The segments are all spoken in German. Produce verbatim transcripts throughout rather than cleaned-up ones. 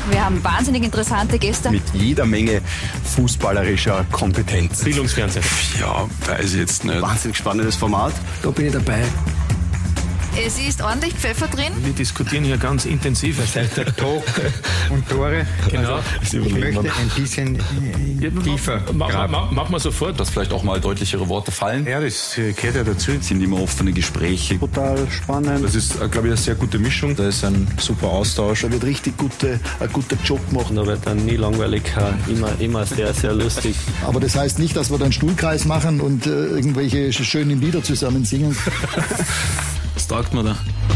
Wir haben wahnsinnig interessante Gäste. Mit jeder Menge fußballerischer Kompetenz. Bildungsfernsehen. Ja, weiß ich jetzt nicht. Wahnsinnig spannendes Format. Da bin ich dabei. Es ist ordentlich Pfeffer drin. Wir diskutieren hier ganz intensiv. Das heißt, der Tag und Tore. Genau. Also, ich möchte ein bisschen äh, tiefer graben. Machen mach wir sofort. Dass vielleicht auch mal deutlichere Worte fallen. Ja, das äh, gehört ja dazu. Es sind immer offene Gespräche. Total spannend. Das ist, glaube ich, eine sehr gute Mischung. Da ist ein super Austausch. Da wird richtig gute, ein guter Job gemacht. Da wird dann nie langweilig, immer, immer sehr, sehr lustig. Aber das heißt nicht, dass wir dann Stuhlkreis machen und äh, irgendwelche schönen Lieder zusammen singen. Was taugt man da?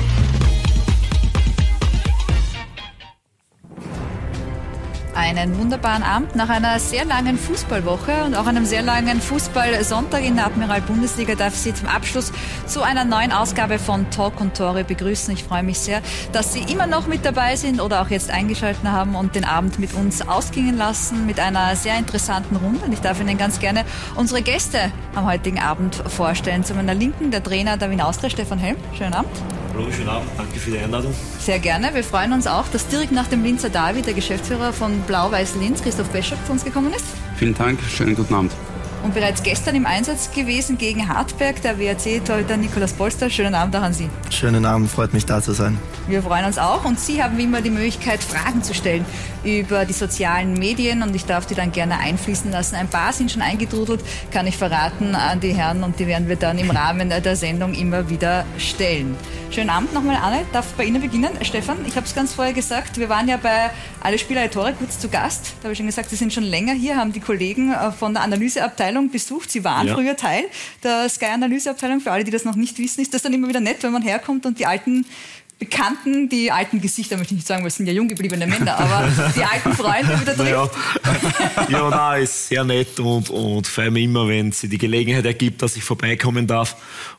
Einen wunderbaren Abend nach einer sehr langen Fußballwoche und auch einem sehr langen Fußballsonntag in der Admiral-Bundesliga darf ich Sie zum Abschluss zu einer neuen Ausgabe von Talk und Tore begrüßen. Ich freue mich sehr, dass Sie immer noch mit dabei sind oder auch jetzt eingeschaltet haben und den Abend mit uns ausgingen lassen mit einer sehr interessanten Runde. Und ich darf Ihnen ganz gerne unsere Gäste am heutigen Abend vorstellen. Zu meiner Linken der Trainer der Wien Austria, Stefan Helm. Schönen Abend. Hallo, schönen Abend. Danke für die Einladung. Sehr gerne. Wir freuen uns auch, dass direkt nach dem Linzer Derby der Geschäftsführer von Blau-Weiß Linz, Christoph Peschek, zu uns gekommen ist. Vielen Dank. Schönen guten Abend. Und bereits gestern im Einsatz gewesen gegen Hartberg, der W R C-Torhüter Nikolaus Polster. Schönen Abend auch an Sie. Schönen Abend, freut mich da zu sein. Wir freuen uns auch und Sie haben wie immer die Möglichkeit, Fragen zu stellen über die sozialen Medien und ich darf die dann gerne einfließen lassen. Ein paar sind schon eingetrudelt, kann ich verraten an die Herren und die werden wir dann im Rahmen der Sendung immer wieder stellen. Schönen Abend nochmal, Anne. Darf bei Ihnen beginnen? Stefan, ich habe es ganz vorher gesagt, wir waren ja bei Alle Spieler, alle Tore kurz zu Gast. Da habe ich schon gesagt, Sie sind schon länger hier, haben die Kollegen von der Analyseabteilung besucht. Sie waren ja früher Teil der Sky-Analyseabteilung. Für alle, die das noch nicht wissen, ist das dann immer wieder nett, wenn man herkommt und die alten Bekannten, die alten Gesichter, möchte ich nicht sagen, weil es sind ja jung gebliebene Männer, aber die alten Freunde wieder trifft. Ja, ja nein, ist sehr nett und, und vor allem immer, wenn es die Gelegenheit ergibt, dass ich vorbeikommen darf.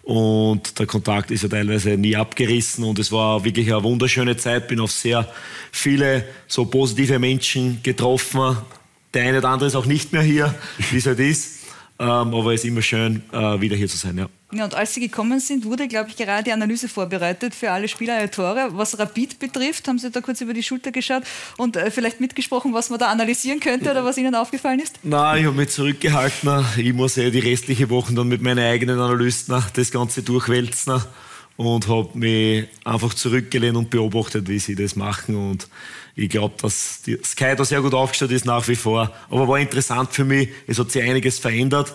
Und der Kontakt ist ja teilweise nie abgerissen und es war wirklich eine wunderschöne Zeit. Bin auf sehr viele so positive Menschen getroffen. Der eine oder andere ist auch nicht mehr hier, wie es halt ist. Ähm, aber es ist immer schön, äh, wieder hier zu sein, ja. Ja, und als Sie gekommen sind, wurde, glaube ich, gerade die Analyse vorbereitet für Alle Spieler, alle Tore. Was Rapid betrifft, haben Sie da kurz über die Schulter geschaut und äh, vielleicht mitgesprochen, was man da analysieren könnte oder was Ihnen aufgefallen ist? Nein, ich habe mich zurückgehalten. Ich muss ja die restliche Woche dann mit meinen eigenen Analysten das Ganze durchwälzen und habe mich einfach zurückgelehnt und beobachtet, wie sie das machen. Und ich glaube, dass die Sky da sehr gut aufgestellt ist nach wie vor. Aber war interessant für mich. Es hat sich einiges verändert.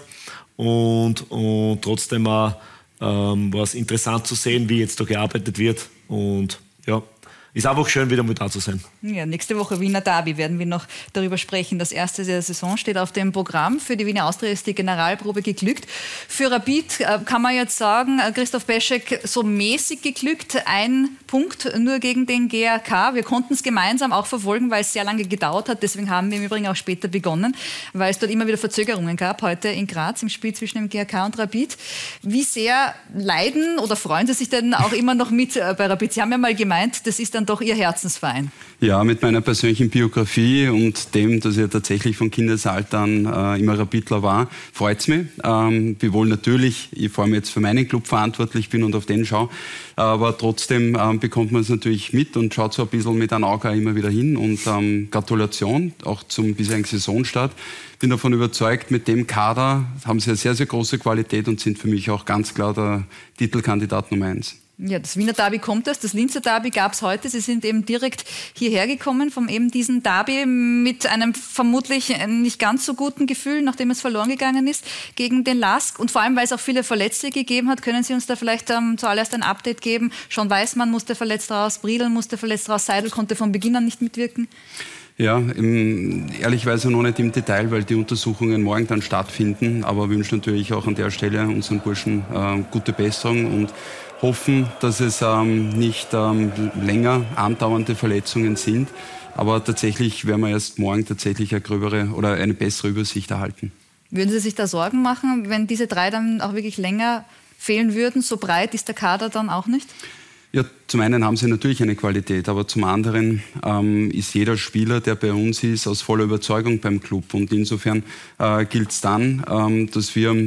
Und, und trotzdem auch, ähm, war es interessant zu sehen, wie jetzt da gearbeitet wird. Und ja, ist einfach schön, wieder mal da zu sein. Ja, nächste Woche Wiener Derby werden wir noch darüber sprechen. Das erste der Saison steht auf dem Programm. Für die Wiener Austria ist die Generalprobe geglückt. Für Rapid äh, kann man jetzt sagen, äh, Christoph Peschek, so mäßig geglückt. Ein Punkt nur gegen den G R K. Wir konnten es gemeinsam auch verfolgen, weil es sehr lange gedauert hat. Deswegen haben wir im Übrigen auch später begonnen, weil es dort immer wieder Verzögerungen gab. Heute in Graz im Spiel zwischen dem G R K und Rapid. Wie sehr leiden oder freuen Sie sich denn auch immer noch mit äh, bei Rapid? Sie haben ja mal gemeint, das ist dann doch Ihr Herzensverein. Ja, mit meiner persönlichen Biografie und dem, dass ich tatsächlich von Kindesalter an äh, immer Rapidler war, freut es mich. Ähm, wiewohl natürlich ich vor allem jetzt für meinen Club verantwortlich bin und auf den schaue. Aber trotzdem ähm, bekommt man es natürlich mit und schaut so ein bisschen mit einem Auge immer wieder hin. Und ähm, Gratulation auch zum bisherigen Saisonstart. Bin davon überzeugt, mit dem Kader haben sie eine sehr, sehr große Qualität und sind für mich auch ganz klar der Titelkandidat Nummer eins. Ja, das Wiener Derby kommt erst, das Linzer Derby gab es heute. Sie sind eben direkt hierher gekommen vom eben diesen Derby mit einem vermutlich nicht ganz so guten Gefühl, nachdem es verloren gegangen ist gegen den Lask. Und vor allem, weil es auch viele Verletzte gegeben hat, können Sie uns da vielleicht ähm, zuallererst ein Update geben? Schon Weißmann musste verletzt raus, Briedl musste verletzt raus, Seidel konnte von Beginn an nicht mitwirken. Ja, im, ehrlichweise noch nicht im Detail, weil die Untersuchungen morgen dann stattfinden. Aber wir wünschen natürlich auch an der Stelle unseren Burschen äh, gute Besserung und hoffen, dass es ähm, nicht ähm, länger andauernde Verletzungen sind. Aber tatsächlich werden wir erst morgen tatsächlich eine gröbere oder eine bessere Übersicht erhalten. Würden Sie sich da Sorgen machen, wenn diese drei dann auch wirklich länger fehlen würden? So breit ist der Kader dann auch nicht? Ja, zum einen haben sie natürlich eine Qualität, aber zum anderen ähm, ist jeder Spieler, der bei uns ist, aus voller Überzeugung beim Club. Und insofern äh, gilt es dann, ähm, dass wir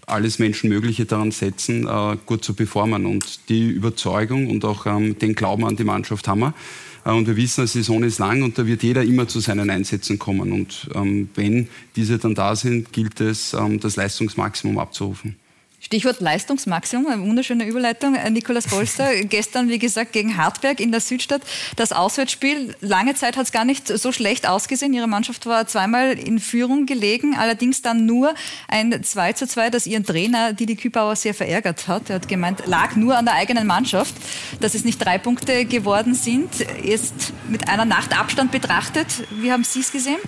alles Menschenmögliche daran setzen, äh, gut zu performen. Und die Überzeugung und auch ähm, den Glauben an die Mannschaft haben wir. Äh, und wir wissen, die Saison ist lang und da wird jeder immer zu seinen Einsätzen kommen. Und ähm, wenn diese dann da sind, gilt es, ähm, das Leistungsmaximum abzurufen. Stichwort Leistungsmaximum, eine wunderschöne Überleitung. Nikolaus Polster, gestern, wie gesagt, gegen Hartberg in der Südstadt. Das Auswärtsspiel, lange Zeit hat es gar nicht so schlecht ausgesehen. Ihre Mannschaft war zweimal in Führung gelegen, allerdings dann nur ein zwei zu zwei, das ihren Trainer Didi Kübauer sehr verärgert hat. Er hat gemeint, lag nur an der eigenen Mannschaft, dass es nicht drei Punkte geworden sind. Ist mit einer Nacht Abstand betrachtet. Wie haben Sie es gesehen?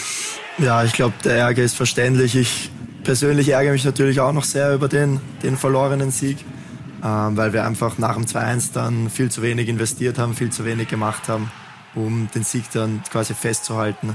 Ja, ich glaube, der Ärger ist verständlich. Ich persönlich ärgere mich natürlich auch noch sehr über den, den verlorenen Sieg, ähm, weil wir einfach nach dem zwei eins dann viel zu wenig investiert haben, viel zu wenig gemacht haben, um den Sieg dann quasi festzuhalten.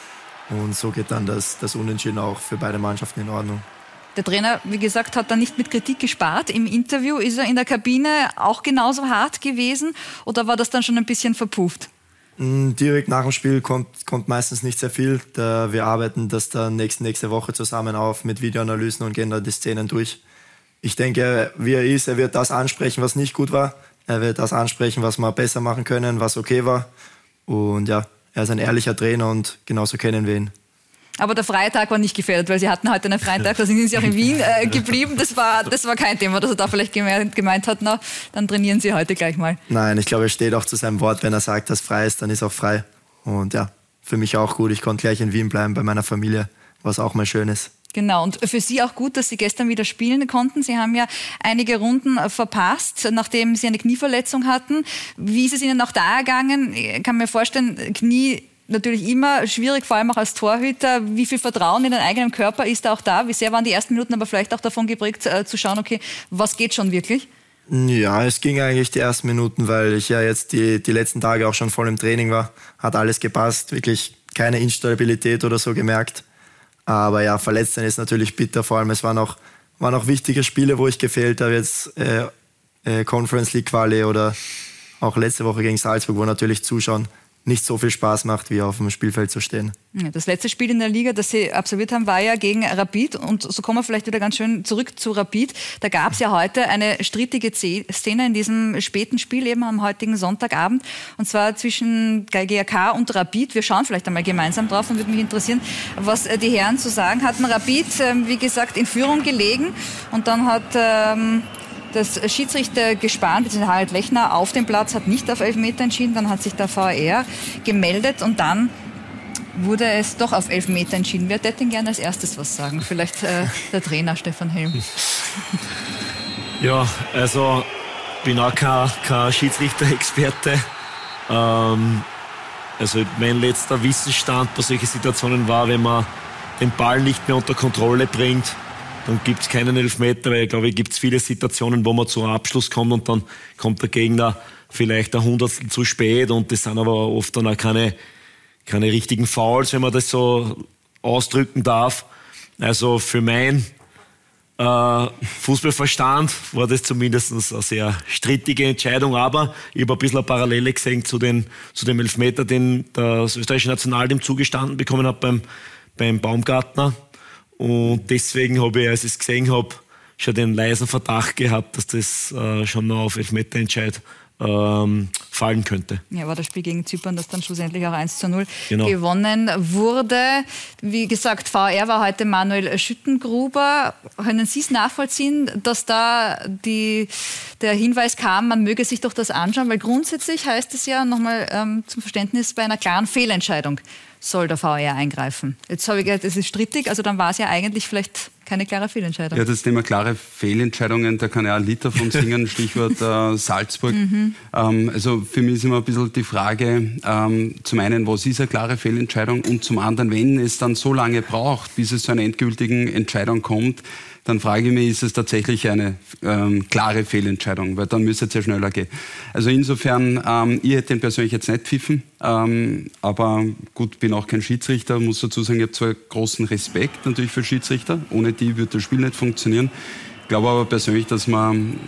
Und so geht dann das, das Unentschieden auch für beide Mannschaften in Ordnung. Der Trainer, wie gesagt, hat dann nicht mit Kritik gespart. Im Interview ist er in der Kabine auch genauso hart gewesen oder war das dann schon ein bisschen verpufft? Direkt nach dem Spiel kommt, kommt meistens nicht sehr viel. Da wir arbeiten das dann nächste, nächste Woche zusammen auf mit Videoanalysen und gehen da die Szenen durch. Ich denke, wie er ist, er wird das ansprechen, was nicht gut war. Er wird das ansprechen, was wir besser machen können, was okay war. Und ja, er ist ein ehrlicher Trainer und genauso kennen wir ihn. Aber der freie Tag war nicht gefährdet, weil Sie hatten heute einen freien Tag, da sind Sie auch in Wien äh, geblieben. Das war, das war kein Thema, dass er da vielleicht gemeint, gemeint hat, na, dann trainieren Sie heute gleich mal. Nein, ich glaube, er steht auch zu seinem Wort. Wenn er sagt, dass frei ist, dann ist auch frei. Und ja, für mich auch gut. Ich konnte gleich in Wien bleiben bei meiner Familie, was auch mal schön ist. Genau, und für Sie auch gut, dass Sie gestern wieder spielen konnten. Sie haben ja einige Runden verpasst, nachdem Sie eine Knieverletzung hatten. Wie ist es Ihnen auch da ergangen? Ich kann mir vorstellen, Knie natürlich immer schwierig, vor allem auch als Torhüter. Wie viel Vertrauen in den eigenen Körper ist da auch da? Wie sehr waren die ersten Minuten aber vielleicht auch davon geprägt, äh, zu schauen, okay, was geht schon wirklich? Ja, es ging eigentlich die ersten Minuten, weil ich ja jetzt die, die letzten Tage auch schon voll im Training war. Hat alles gepasst, wirklich keine Instabilität oder so gemerkt. Aber ja, verletzt sein ist natürlich bitter, vor allem es waren auch, waren auch wichtige Spiele, wo ich gefehlt habe, jetzt äh, äh, Conference League Quali oder auch letzte Woche gegen Salzburg, wo natürlich Zuschauen nicht so viel Spaß macht, wie auf dem Spielfeld zu stehen. Das letzte Spiel in der Liga, das Sie absolviert haben, war ja gegen Rapid. Und so kommen wir vielleicht wieder ganz schön zurück zu Rapid. Da gab es ja heute eine strittige Szene in diesem späten Spiel, eben am heutigen Sonntagabend. Und zwar zwischen G A K und Rapid. Wir schauen vielleicht einmal gemeinsam drauf und würde mich interessieren, was die Herren zu sagen hatten. Rapid, wie gesagt, in Führung gelegen. Und dann hat Ähm, das Schiedsrichtergespann, bzw. Harald Lechner auf dem Platz, hat nicht auf Elfmeter entschieden. Dann hat sich der V A R gemeldet und dann wurde es doch auf Elfmeter entschieden. Wer hätte denn gerne als erstes was sagen? Vielleicht äh, der Trainer Stefan Helm. Ja, also bin auch kein, kein Schiedsrichter-Experte. Ähm, also mein letzter Wissensstand bei solchen Situationen war, wenn man den Ball nicht mehr unter Kontrolle bringt, dann gibt es keinen Elfmeter, weil ich glaube, es gibt viele Situationen, wo man zu einem Abschluss kommt und dann kommt der Gegner vielleicht ein Hundertstel zu spät und das sind aber oft dann auch keine, keine richtigen Fouls, wenn man das so ausdrücken darf. Also für mein äh, Fußballverstand war das zumindest eine sehr strittige Entscheidung, aber ich habe ein bisschen eine Parallele gesehen zu, den, zu dem Elfmeter, den das österreichische Nationalteam zugestanden bekommen hat beim, beim Baumgartner. Und deswegen habe ich, als ich es gesehen habe, schon den leisen Verdacht gehabt, dass das äh, schon noch auf Elfmeterentscheid ähm, fallen könnte. Ja, war das Spiel gegen Zypern, das dann schlussendlich auch eins zu null genau. gewonnen wurde. Wie gesagt, V A R war heute Manuel Schüttengruber. Können Sie es nachvollziehen, dass da die, der Hinweis kam, man möge sich doch das anschauen? Weil grundsätzlich heißt es ja, nochmal ähm, zum Verständnis, bei einer klaren Fehlentscheidung soll der V A R eingreifen. Jetzt habe ich gehört, es ist strittig, also dann war es ja eigentlich vielleicht keine klare Fehlentscheidung. Ja, das Thema klare Fehlentscheidungen, da kann ich auch ein Lied davon singen, Stichwort äh, Salzburg. Mhm. Ähm, also für mich ist immer ein bisschen die Frage, ähm, zum einen, was ist eine klare Fehlentscheidung und zum anderen, wenn es dann so lange braucht, bis es zu einer endgültigen Entscheidung kommt, dann frage ich mich, ist es tatsächlich eine ähm, klare Fehlentscheidung, weil dann müsste es ja schneller gehen. Also insofern, ähm, ich hätte den persönlich jetzt nicht pfiffen, ähm, aber gut, bin auch kein Schiedsrichter, muss dazu sagen, ich habe zwar großen Respekt natürlich für Schiedsrichter, ohne die würde das Spiel nicht funktionieren. Ich glaube aber persönlich, dass man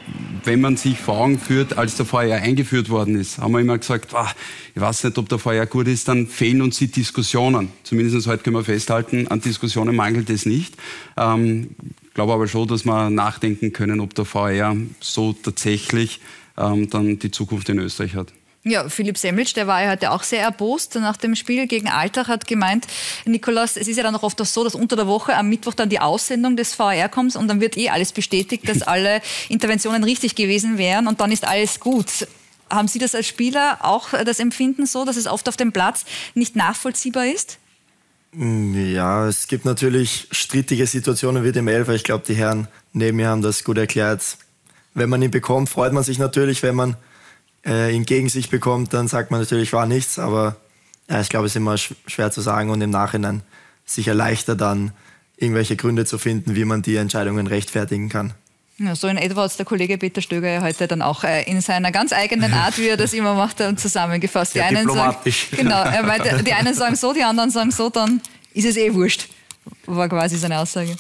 wenn man sich vor Augen führt, als der V A R eingeführt worden ist, haben wir immer gesagt, ah, ich weiß nicht, ob der V A R gut ist, dann fehlen uns die Diskussionen. Zumindest heute können wir festhalten, an Diskussionen mangelt es nicht. Ähm, ich glaube aber schon, dass wir nachdenken können, ob der V A R so tatsächlich ähm, dann die Zukunft in Österreich hat. Ja, Philipp Semmelitsch, der war ja heute auch sehr erbost nach dem Spiel gegen Altach, hat gemeint, Nikolaus, es ist ja dann auch oft auch so, dass unter der Woche am Mittwoch dann die Aussendung des V A R kommt und dann wird eh alles bestätigt, dass alle Interventionen richtig gewesen wären und dann ist alles gut. Haben Sie das als Spieler auch das Empfinden so, dass es oft auf dem Platz nicht nachvollziehbar ist? Ja, es gibt natürlich strittige Situationen wie dem Elfer. Ich glaube, die Herren neben mir haben das gut erklärt. Wenn man ihn bekommt, freut man sich natürlich, wenn man äh, ihn gegen sich bekommt, dann sagt man natürlich, war nichts, aber ja, ich glaube, es ist immer sch- schwer zu sagen und im Nachhinein sicher leichter dann irgendwelche Gründe zu finden, wie man die Entscheidungen rechtfertigen kann. Ja, so in etwa hat der Kollege Peter Stöger ja heute dann auch äh, in seiner ganz eigenen Art, wie er das immer macht, äh, zusammengefasst. Die einen sagen, genau, er meinte, die einen sagen so, die anderen sagen so, dann ist es eh wurscht, war quasi seine Aussage.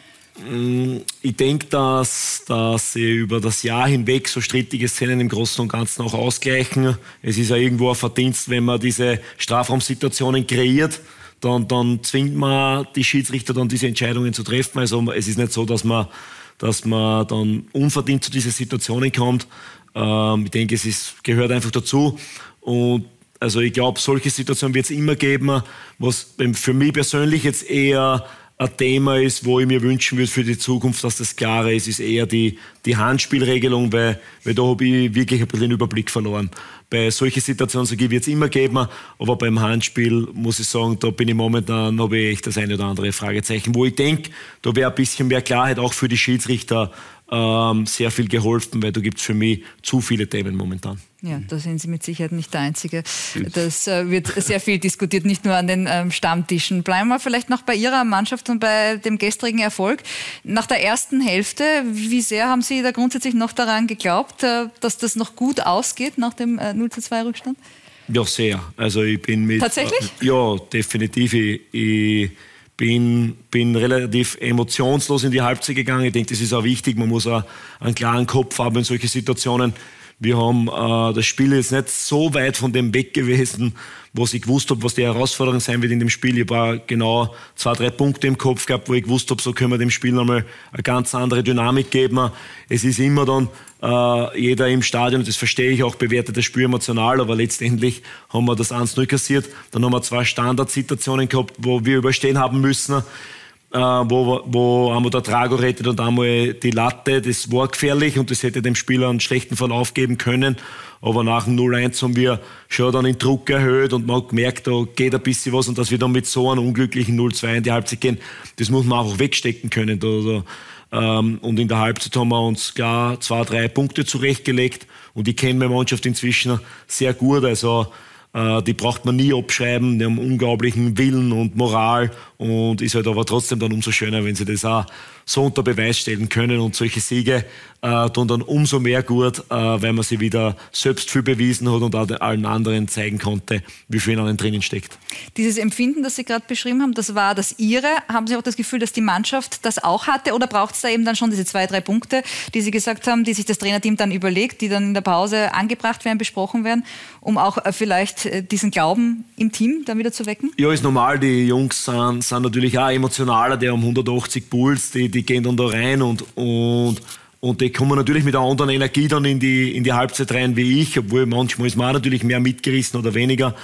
Ich denke, dass, dass sie über das Jahr hinweg so strittige Szenen im Großen und Ganzen auch ausgleichen. Es ist ja irgendwo ein Verdienst, wenn man diese Strafraumsituationen kreiert, dann, dann zwingt man die Schiedsrichter dann diese Entscheidungen zu treffen. Also es ist nicht so, dass man, dass man dann unverdient zu diesen Situationen kommt. Ähm, ich denke, es ist, gehört einfach dazu. Und also ich glaube, solche Situationen wird es immer geben, was für mich persönlich jetzt eher ein Thema ist, wo ich mir wünschen würde für die Zukunft, dass das klarer ist, ist eher die, die Handspielregelung, weil, weil da habe ich wirklich ein bisschen den Überblick verloren. Bei solchen Situationen, so wird es immer geben, aber beim Handspiel muss ich sagen, da bin ich momentan, habe ich echt das eine oder andere Fragezeichen, wo ich denke, da wäre ein bisschen mehr Klarheit auch für die Schiedsrichter ähm, sehr viel geholfen, weil da gibt es für mich zu viele Themen momentan. Ja, da sind Sie mit Sicherheit nicht der Einzige. Das äh, wird sehr viel diskutiert, nicht nur an den ähm, Stammtischen. Bleiben wir vielleicht noch bei Ihrer Mannschaft und bei dem gestrigen Erfolg. Nach der ersten Hälfte, wie sehr haben Sie da grundsätzlich noch daran geglaubt, äh, dass das noch gut ausgeht nach dem äh, null zu zwei Rückstand? Ja, sehr. Also ich bin mit... Tatsächlich? Äh, ja, definitiv. Ich, ich bin, bin relativ emotionslos in die Halbzeit gegangen. Ich denke, das ist auch wichtig. Man muss auch einen klaren Kopf haben in solchen Situationen. Wir haben äh, das Spiel jetzt nicht so weit von dem weg gewesen, was ich gewusst habe, was die Herausforderung sein wird in dem Spiel. Ich habe genau zwei, drei Punkte im Kopf gehabt, wo ich gewusst habe, so können wir dem Spiel nochmal eine ganz andere Dynamik geben. Es ist immer dann äh, jeder im Stadion, das verstehe ich auch, bewertet das Spiel emotional, aber letztendlich haben wir das eins null kassiert. Dann haben wir zwei Standardsituationen gehabt, wo wir überstehen haben müssen. Äh, wo, wo einmal der Drago rettet und einmal die Latte, das war gefährlich und das hätte dem Spieler einen schlechten Verlauf geben können. Aber nach dem null eins haben wir schon dann den Druck erhöht und man hat gemerkt, da geht ein bisschen was und dass wir dann mit so einem unglücklichen null zwei in die Halbzeit gehen, das muss man auch wegstecken können. Da, da, ähm, und in der Halbzeit haben wir uns klar zwei, drei Punkte zurechtgelegt und ich kenne meine Mannschaft inzwischen sehr gut, also die braucht man nie abschreiben, die haben unglaublichen Willen und Moral und ist halt aber trotzdem dann umso schöner, wenn sie das auch so unter Beweis stellen können und solche Siege äh, tun dann umso mehr gut, äh, weil man sie wieder selbst viel bewiesen hat und auch allen anderen zeigen konnte, wie viel in einem drinnen steckt. Dieses Empfinden, das Sie gerade beschrieben haben, das war das Ihre. Haben Sie auch das Gefühl, dass die Mannschaft das auch hatte oder braucht es da eben dann schon diese zwei, drei Punkte, die Sie gesagt haben, die sich das Trainerteam dann überlegt, die dann in der Pause angebracht werden, besprochen werden, um auch äh, vielleicht äh, diesen Glauben im Team dann wieder zu wecken? Ja, ist normal. Die Jungs sind, sind natürlich auch emotionaler, die haben hundertachtzig Puls, die, die gehen dann da rein und, und, und die kommen natürlich mit einer anderen Energie dann in die, in die Halbzeit rein wie ich, obwohl manchmal ist man auch natürlich mehr mitgerissen oder weniger.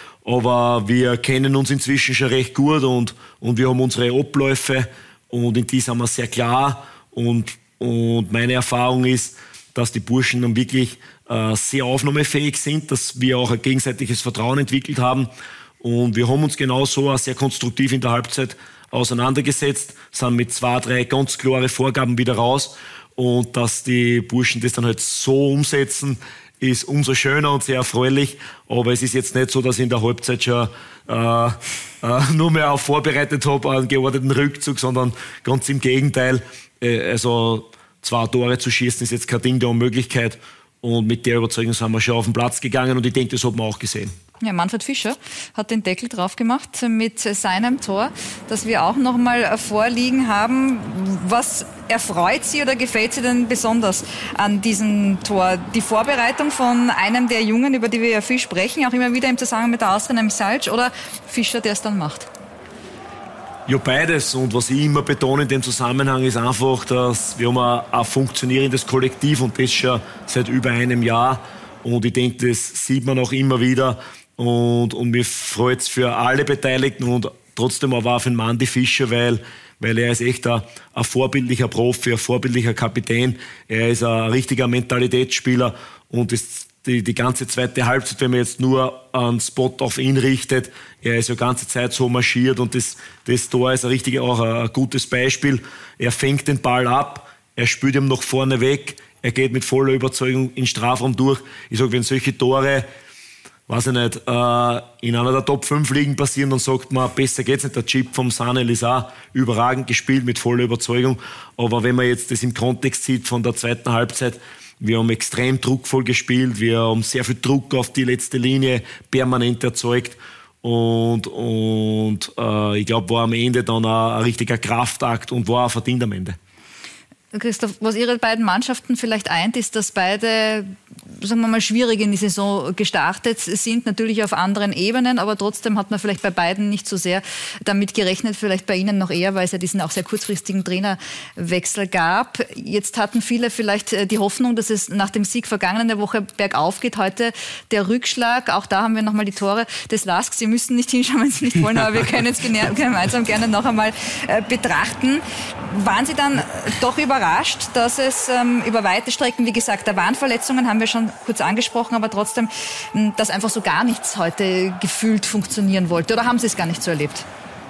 Aber wir kennen uns inzwischen schon recht gut und, und wir haben unsere Abläufe und in die sind wir sehr klar. Und, und meine Erfahrung ist, dass die Burschen dann wirklich äh, sehr aufnahmefähig sind, dass wir auch ein gegenseitiges Vertrauen entwickelt haben. Und wir haben uns genauso auch sehr konstruktiv in der Halbzeit auseinandergesetzt, sind mit zwei, drei ganz klare Vorgaben wieder raus. Und dass die Burschen das dann halt so umsetzen, ist umso schöner und sehr erfreulich. Aber es ist jetzt nicht so, dass ich in der Halbzeit schon äh, äh, nur mehr auf vorbereitet habe, einen geordneten Rückzug, sondern ganz im Gegenteil. Äh, also zwei Tore zu schießen ist jetzt kein Ding der Unmöglichkeit. Und mit der Überzeugung sind wir schon auf den Platz gegangen und ich denke, das hat man auch gesehen. Ja, Manfred Fischer hat den Deckel drauf gemacht mit seinem Tor, das wir auch noch mal vorliegen haben. Was erfreut Sie oder gefällt Sie denn besonders an diesem Tor? Die Vorbereitung von einem der Jungen, über die wir ja viel sprechen, auch immer wieder im Zusammenhang mit der Austria, nämlich Salc, oder Fischer, der es dann macht? Ja, beides. Und was ich immer betone in dem Zusammenhang ist einfach, dass wir haben ein, ein funktionierendes Kollektiv und das schon seit über einem Jahr. Und ich denke, das sieht man auch immer wieder. Und, und mir freut es für alle Beteiligten und trotzdem aber auch für den Mandy Fischer, weil, weil er ist echt ein, ein vorbildlicher Profi, ein vorbildlicher Kapitän. Er ist ein richtiger Mentalitätsspieler und das, die, die ganze zweite Halbzeit, wenn man jetzt nur einen Spot auf ihn richtet, er ist ja die ganze Zeit so marschiert und das, das Tor ist ein richtig, auch ein, ein gutes Beispiel. Er fängt den Ball ab, er spielt ihm nach vorne weg, er geht mit voller Überzeugung in den Strafraum durch. Ich sage, wenn solche Tore, weiß ich nicht, äh, in einer der Top fünf Ligen passieren, dann sagt man, besser geht's nicht. Der Chip vom Sanel ist auch überragend gespielt, mit voller Überzeugung. Aber wenn man jetzt das im Kontext sieht von der zweiten Halbzeit, wir haben extrem druckvoll gespielt, wir haben sehr viel Druck auf die letzte Linie permanent erzeugt. Und, und äh, ich glaube, war am Ende dann ein, ein richtiger Kraftakt und war auch verdient am Ende. Christoph, was Ihre beiden Mannschaften vielleicht eint, ist, dass beide, sagen wir mal, schwierig in die Saison gestartet sind, natürlich auf anderen Ebenen, aber trotzdem hat man vielleicht bei beiden nicht so sehr damit gerechnet, vielleicht bei Ihnen noch eher, weil es ja diesen auch sehr kurzfristigen Trainerwechsel gab. Jetzt hatten viele vielleicht die Hoffnung, dass es nach dem Sieg vergangene Woche bergauf geht. Heute der Rückschlag, auch da haben wir nochmal die Tore des Lask. Sie müssen nicht hinschauen, wenn Sie nicht wollen, aber wir können es gemeinsam gerne noch einmal betrachten. Waren Sie dann doch überrascht, dass es ähm, über weite Strecken, wie gesagt, da waren Verletzungen, haben wir schon kurz angesprochen, aber trotzdem, dass einfach so gar nichts heute gefühlt funktionieren wollte? Oder haben Sie es gar nicht so erlebt?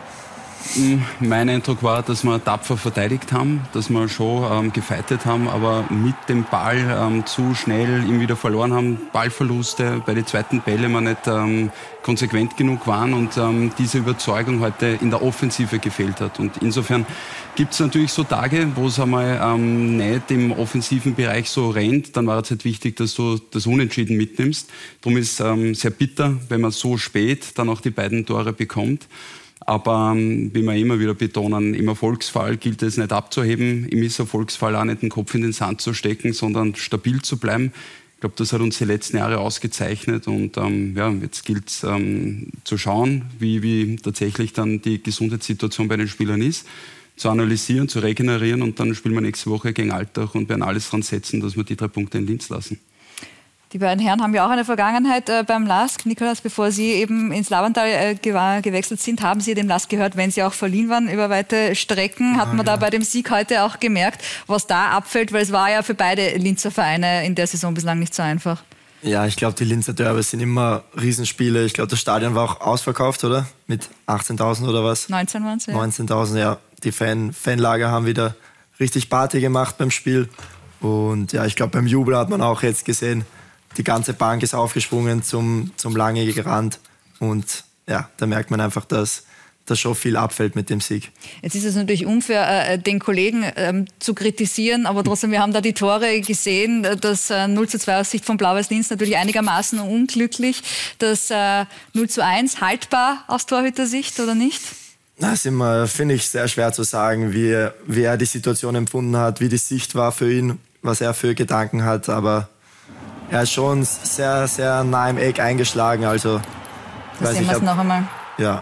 Mein Eindruck war, dass wir tapfer verteidigt haben, dass wir schon ähm, gefeitet haben, aber mit dem Ball ähm, zu schnell ihn wieder verloren haben, Ballverluste, bei den zweiten Bällen wir nicht ähm, konsequent genug waren und ähm, diese Überzeugung heute in der Offensive gefehlt hat. Und insofern gibt es natürlich so Tage, wo es einmal ähm, nicht im offensiven Bereich so rennt, dann war es halt wichtig, dass du das Unentschieden mitnimmst. Darum ist es ähm, sehr bitter, wenn man so spät dann auch die beiden Tore bekommt. Aber ähm, wie wir immer wieder betonen, im Erfolgsfall gilt es nicht abzuheben, im Misserfolgsfall auch nicht den Kopf in den Sand zu stecken, sondern stabil zu bleiben. Ich glaube, das hat uns die letzten Jahre ausgezeichnet und ähm, ja, jetzt gilt es ähm, zu schauen, wie, wie tatsächlich dann die Gesundheitssituation bei den Spielern ist, zu analysieren, zu regenerieren und dann spielen wir nächste Woche gegen Altach und werden alles dran setzen, dass wir die drei Punkte in Linz lassen. Die beiden Herren haben ja auch eine Vergangenheit äh, beim Lask. Nikolaus, bevor Sie eben ins Lavantal äh, gew- gewechselt sind, haben Sie dem Lask gehört, wenn Sie auch verliehen waren über weite Strecken. Hat man ja da bei dem Sieg heute auch gemerkt, was da abfällt? Weil es war ja für beide Linzer Vereine in der Saison bislang nicht so einfach. Ja, ich glaube, die Linzer Derbys sind immer Riesenspiele. Ich glaube, das Stadion war auch ausverkauft, oder? Mit achtzehntausend oder was? neunzehn waren es, ja. neunzehntausend, ja. Die Fan- Fanlager haben wieder richtig Party gemacht beim Spiel. Und ja, ich glaube, beim Jubel hat man auch jetzt gesehen, die ganze Bank ist aufgesprungen, zum, zum Lange gerannt. Und ja, da merkt man einfach, dass da schon viel abfällt mit dem Sieg. Jetzt ist es natürlich unfair, äh, den Kollegen ähm, zu kritisieren, aber trotzdem, wir haben da die Tore gesehen. Das äh, null zu zwei aus Sicht von Blau-Weiß Linz natürlich einigermaßen unglücklich. Das äh, null zu eins haltbar aus Torhütersicht oder nicht? Das ist immer, finde ich, sehr schwer zu sagen, wie, wie er die Situation empfunden hat, wie die Sicht war für ihn, was er für Gedanken hat. Aber er ist schon sehr, sehr nah im Eck eingeschlagen. Also, das sehen wir es noch einmal. Ja.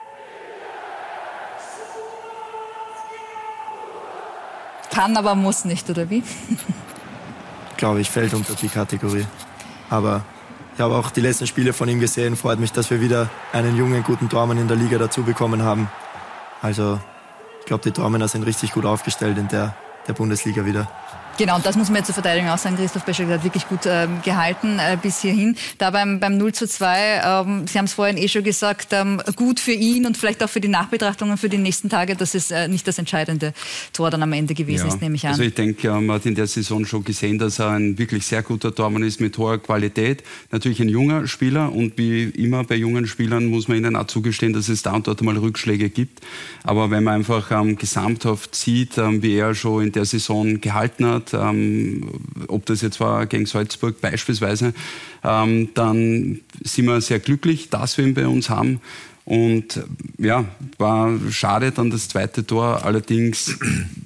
Kann, aber muss nicht, oder wie? Glaube ich, fällt unter die Kategorie. Aber ich habe auch die letzten Spiele von ihm gesehen. Freut mich, dass wir wieder einen jungen, guten Tormann in der Liga dazu bekommen haben. Also, ich glaube, die Tormänner sind richtig gut aufgestellt in der, der Bundesliga wieder. Genau, und das muss man jetzt zur Verteidigung auch sagen. Christoph Beschek hat wirklich gut ähm, gehalten äh, bis hierhin. Da beim, beim null zu zwei, ähm, Sie haben es vorhin eh schon gesagt, ähm, gut für ihn und vielleicht auch für die Nachbetrachtungen für die nächsten Tage, dass es äh, nicht das entscheidende Tor dann am Ende gewesen ja. ist, nehme ich an. Also ich denke, man hat in der Saison schon gesehen, dass er ein wirklich sehr guter Tormann ist mit hoher Qualität. Natürlich ein junger Spieler und wie immer bei jungen Spielern muss man ihnen auch zugestehen, dass es da und dort mal Rückschläge gibt. Aber wenn man einfach ähm, gesamthaft sieht, ähm, wie er schon in der Saison gehalten hat, hat, ähm, ob das jetzt war gegen Salzburg beispielsweise, ähm, dann sind wir sehr glücklich, dass wir ihn bei uns haben. Und ja, war schade dann das zweite Tor. Allerdings,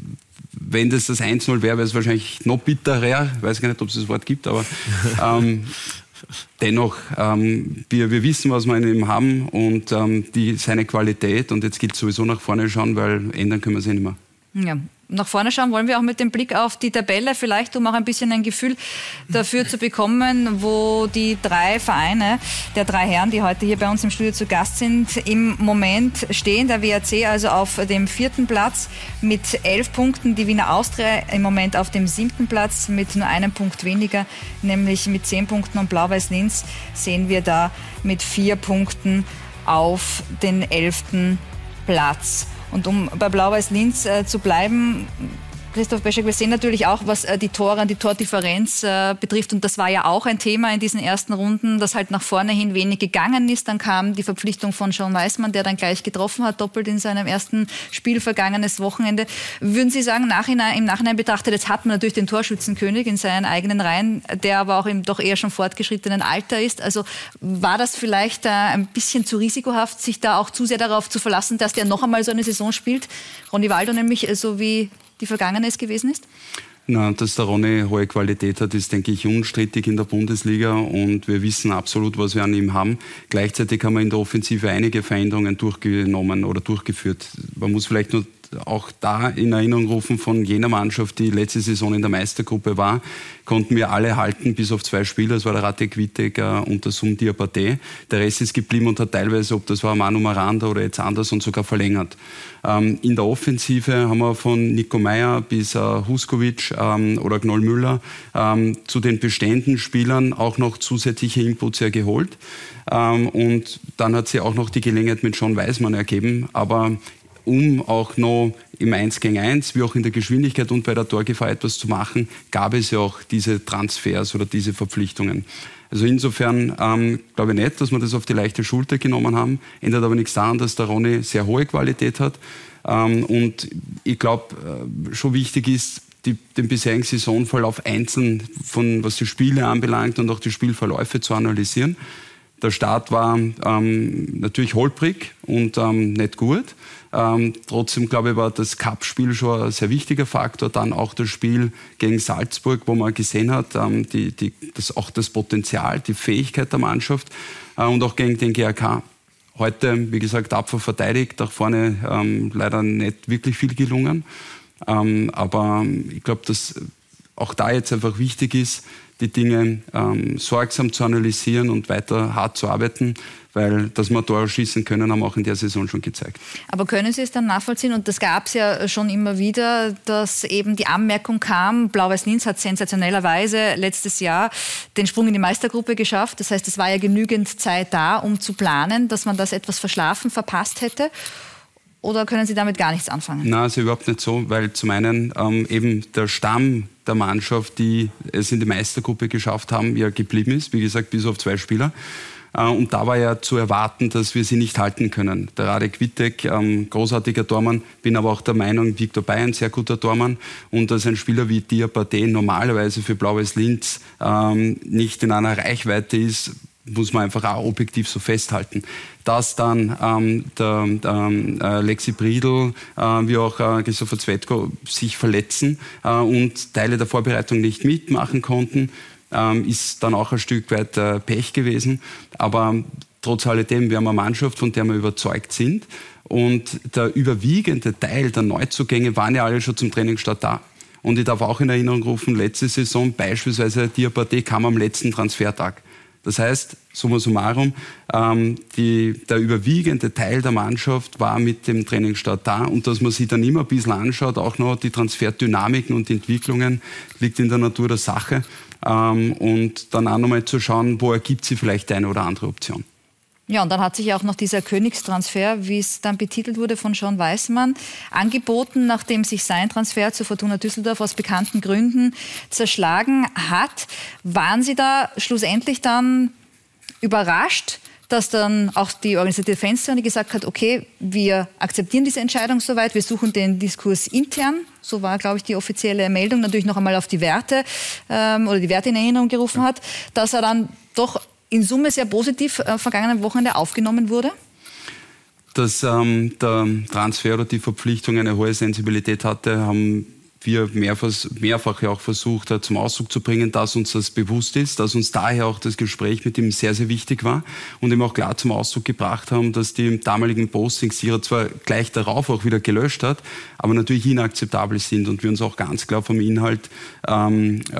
wenn das das eins null wäre, wäre es wahrscheinlich noch bitterer. Ich weiß gar nicht, ob es das Wort gibt, aber ähm, dennoch, ähm, wir, wir wissen, was wir in ihm haben und ähm, die, seine Qualität. Und jetzt gilt es sowieso nach vorne schauen, weil ändern können wir sie nicht mehr. Ja. Nach vorne schauen wollen wir auch mit dem Blick auf die Tabelle, vielleicht um auch ein bisschen ein Gefühl dafür zu bekommen, wo die drei Vereine der drei Herren, die heute hier bei uns im Studio zu Gast sind, im Moment stehen. Der W A C also auf dem vierten Platz mit elf Punkten, die Wiener Austria im Moment auf dem siebten Platz mit nur einem Punkt weniger, nämlich mit zehn Punkten, und Blau-Weiß Linz sehen wir da mit vier Punkten auf den elften Platz. Und um bei Blau-Weiß Linz äh, zu bleiben, Christoph Beschek, wir sehen natürlich auch, was äh, die Tore und die Tordifferenz äh, betrifft. Und das war ja auch ein Thema in diesen ersten Runden, dass halt nach vorne hin wenig gegangen ist. Dann kam die Verpflichtung von Sean Weissmann, der dann gleich getroffen hat, doppelt in seinem ersten Spiel vergangenes Wochenende. Würden Sie sagen, nachhinein, im Nachhinein betrachtet, jetzt hat man natürlich den Torschützenkönig in seinen eigenen Reihen, der aber auch im doch eher schon fortgeschrittenen Alter ist. Also war das vielleicht äh, ein bisschen zu risikohaft, sich da auch zu sehr darauf zu verlassen, dass der noch einmal so eine Saison spielt? Ronny Waldo nämlich, äh, so wie die vergangene es gewesen ist? Na, dass der Ronny hohe Qualität hat, ist, denke ich, unstrittig in der Bundesliga, und wir wissen absolut, was wir an ihm haben. Gleichzeitig haben wir in der Offensive einige Veränderungen durchgenommen oder durchgeführt. Man muss vielleicht nur auch da in Erinnerung rufen, von jener Mannschaft, die letzte Saison in der Meistergruppe war, konnten wir alle halten, bis auf zwei Spieler. Das war der Radek Wittek äh, und der Sum Diabate. Der Rest ist geblieben und hat teilweise, ob das war Manu Maranda oder jetzt anders, und sogar verlängert. Ähm, in der Offensive haben wir von Nico Meyer bis äh, Huskovic ähm, oder Gnoll Müller ähm, zu den bestehenden Spielern auch noch zusätzliche Inputs hergeholt. Ähm, und dann hat sie auch noch die Gelegenheit mit Sean Weissmann ergeben, aber um auch noch im eins gegen eins, wie auch in der Geschwindigkeit und bei der Torgefahr etwas zu machen, gab es ja auch diese Transfers oder diese Verpflichtungen. Also insofern ähm, glaube ich nicht, dass wir das auf die leichte Schulter genommen haben. Ändert aber nichts daran, dass der Ronny sehr hohe Qualität hat. Ähm, und ich glaube, äh, schon wichtig ist, die, den bisherigen Saisonverlauf einzeln, von was die Spiele anbelangt und auch die Spielverläufe zu analysieren. Der Start war ähm, natürlich holprig und ähm, nicht gut. Ähm, trotzdem, glaube ich, war das Cup-Spiel schon ein sehr wichtiger Faktor. Dann auch das Spiel gegen Salzburg, wo man gesehen hat, ähm, die, die, das, auch das Potenzial, die Fähigkeit der Mannschaft, äh, und auch gegen den G A K. Heute, wie gesagt, tapfer verteidigt, auch vorne ähm, leider nicht wirklich viel gelungen. Ähm, aber ich glaube, dass auch da jetzt einfach wichtig ist, die Dinge ähm, sorgsam zu analysieren und weiter hart zu arbeiten, weil dass wir Tore schießen können, haben wir auch in der Saison schon gezeigt. Aber können Sie es dann nachvollziehen, und das gab es ja schon immer wieder, dass eben die Anmerkung kam, Blau-Weiß Linz hat sensationellerweise letztes Jahr den Sprung in die Meistergruppe geschafft. Das heißt, es war ja genügend Zeit da, um zu planen, dass man das etwas verschlafen, verpasst hätte. Oder können Sie damit gar nichts anfangen? Nein, also überhaupt nicht so, weil zum einen ähm, eben der Stamm der Mannschaft, die es in die Meistergruppe geschafft haben, ja geblieben ist, wie gesagt, bis auf zwei Spieler. Äh, und da war ja zu erwarten, dass wir sie nicht halten können. Der Radek Wittek, ähm, großartiger Tormann, bin aber auch der Meinung, Viktor Bayern, sehr guter Tormann. Und dass ein Spieler wie Diabate normalerweise für Blau-Weiß Linz ähm, nicht in einer Reichweite ist, muss man einfach auch objektiv so festhalten. Dass dann ähm, der, der äh, Lexi Briedl äh, wie auch äh, Christopher Zvetko sich verletzen äh, und Teile der Vorbereitung nicht mitmachen konnten, ähm, ist dann auch ein Stück weit äh, Pech gewesen. Aber trotz alledem, wir haben eine Mannschaft, von der wir überzeugt sind. Und der überwiegende Teil der Neuzugänge waren ja alle schon zum Trainingsstart da. Und ich darf auch in Erinnerung rufen, letzte Saison beispielsweise Diabate kam am letzten Transfertag. Das heißt, summa summarum, ähm, die, der überwiegende Teil der Mannschaft war mit dem Trainingsstart da, und dass man sich dann immer ein bisschen anschaut, auch noch die Transferdynamiken und Entwicklungen, liegt in der Natur der Sache, ähm, und dann auch nochmal zu schauen, wo ergibt sich vielleicht eine oder andere Option. Ja, und dann hat sich ja auch noch dieser Königstransfer, wie es dann betitelt wurde, von Sean Weissmann angeboten, nachdem sich sein Transfer zu Fortuna Düsseldorf aus bekannten Gründen zerschlagen hat. Waren Sie da schlussendlich dann überrascht, dass dann auch die organisierte Fanszene gesagt hat, okay, wir akzeptieren diese Entscheidung soweit, wir suchen den Diskurs intern. So war, glaube ich, die offizielle Meldung, natürlich noch einmal auf die Werte ähm, oder die Werte in Erinnerung gerufen hat, dass er dann doch in Summe sehr positiv äh, vergangenen Wochenende aufgenommen wurde? Dass ähm, der Transfer oder die Verpflichtung eine hohe Sensibilität hatte, haben wir mehrfach, mehrfach ja auch versucht uh, zum Ausdruck zu bringen, dass uns das bewusst ist, dass uns daher auch das Gespräch mit ihm sehr, sehr wichtig war und ihm auch klar zum Ausdruck gebracht haben, dass die damaligen Postings, die er zwar gleich darauf auch wieder gelöscht hat, aber natürlich inakzeptabel sind und wir uns auch ganz klar vom Inhalt ähm, äh,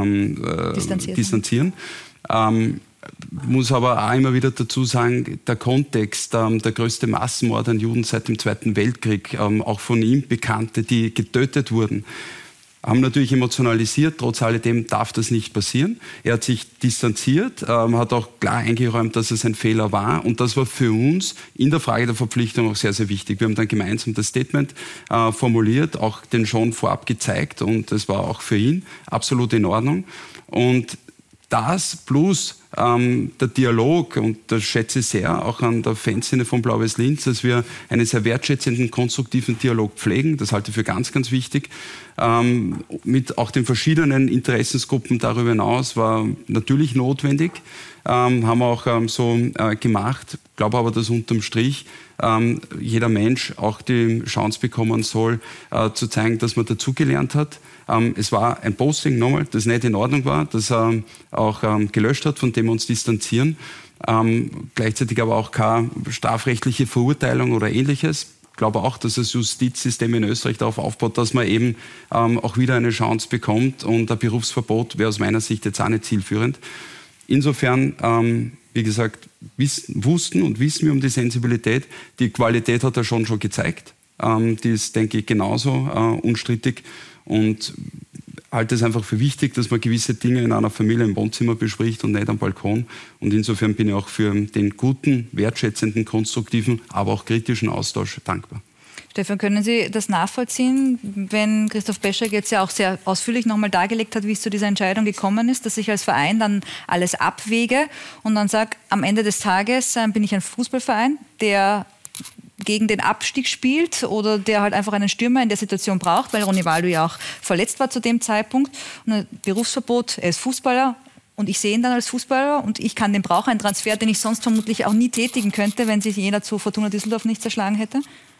äh, distanzieren. distanzieren. Ähm, muss aber auch immer wieder dazu sagen, der Kontext, ähm, der größte Massenmord an Juden seit dem Zweiten Weltkrieg, ähm, auch von ihm Bekannte, die getötet wurden, haben natürlich emotionalisiert. Trotz alledem darf das nicht passieren. Er hat sich distanziert, ähm, hat auch klar eingeräumt, dass es ein Fehler war. Und das war für uns in der Frage der Verpflichtung auch sehr, sehr wichtig. Wir haben dann gemeinsam das Statement äh, formuliert, auch den schon vorab gezeigt. Und das war auch für ihn absolut in Ordnung. Und das plus ähm, der Dialog, und das schätze ich sehr, auch an der Fanszene von Blau-Weiß Linz, dass wir einen sehr wertschätzenden, konstruktiven Dialog pflegen. Das halte ich für ganz, ganz wichtig. Ähm, mit auch den verschiedenen Interessensgruppen darüber hinaus war natürlich notwendig. Ähm, haben wir auch ähm, so äh, gemacht. Ich glaube aber, dass unterm Strich ähm, jeder Mensch auch die Chance bekommen soll, äh, zu zeigen, dass man dazugelernt hat. Ähm, es war ein Posting, nochmal, das nicht in Ordnung war, das er ähm, auch ähm, gelöscht hat, von dem wir uns distanzieren. Ähm, gleichzeitig aber auch keine strafrechtliche Verurteilung oder Ähnliches. Ich glaube auch, dass das Justizsystem in Österreich darauf aufbaut, dass man eben ähm, auch wieder eine Chance bekommt. Und ein Berufsverbot wäre aus meiner Sicht jetzt auch nicht zielführend. Insofern, ähm, wie gesagt, wissen, wussten und wissen wir um die Sensibilität. Die Qualität hat er schon schon gezeigt. Ähm, die ist, denke ich, genauso äh, unstrittig. Und halte es einfach für wichtig, dass man gewisse Dinge in einer Familie im Wohnzimmer bespricht und nicht am Balkon. Und insofern bin ich auch für den guten, wertschätzenden, konstruktiven, aber auch kritischen Austausch dankbar. Stefan, können Sie das nachvollziehen, wenn Christoph Peschek jetzt ja auch sehr ausführlich nochmal dargelegt hat, wie es zu dieser Entscheidung gekommen ist, dass ich als Verein dann alles abwäge und dann sage, am Ende des Tages äh, bin ich ein Fußballverein, der gegen den Abstieg spielt oder der halt einfach einen Stürmer in der Situation braucht, weil Ronnivaldo ja auch verletzt war zu dem Zeitpunkt. Und ein Berufsverbot, er ist Fußballer und ich sehe ihn dann als Fußballer und ich kann den brauchen, einen Transfer, den ich sonst vermutlich auch nie tätigen könnte, wenn sich jener zu Fortuna Düsseldorf nicht zerschlagen hätte.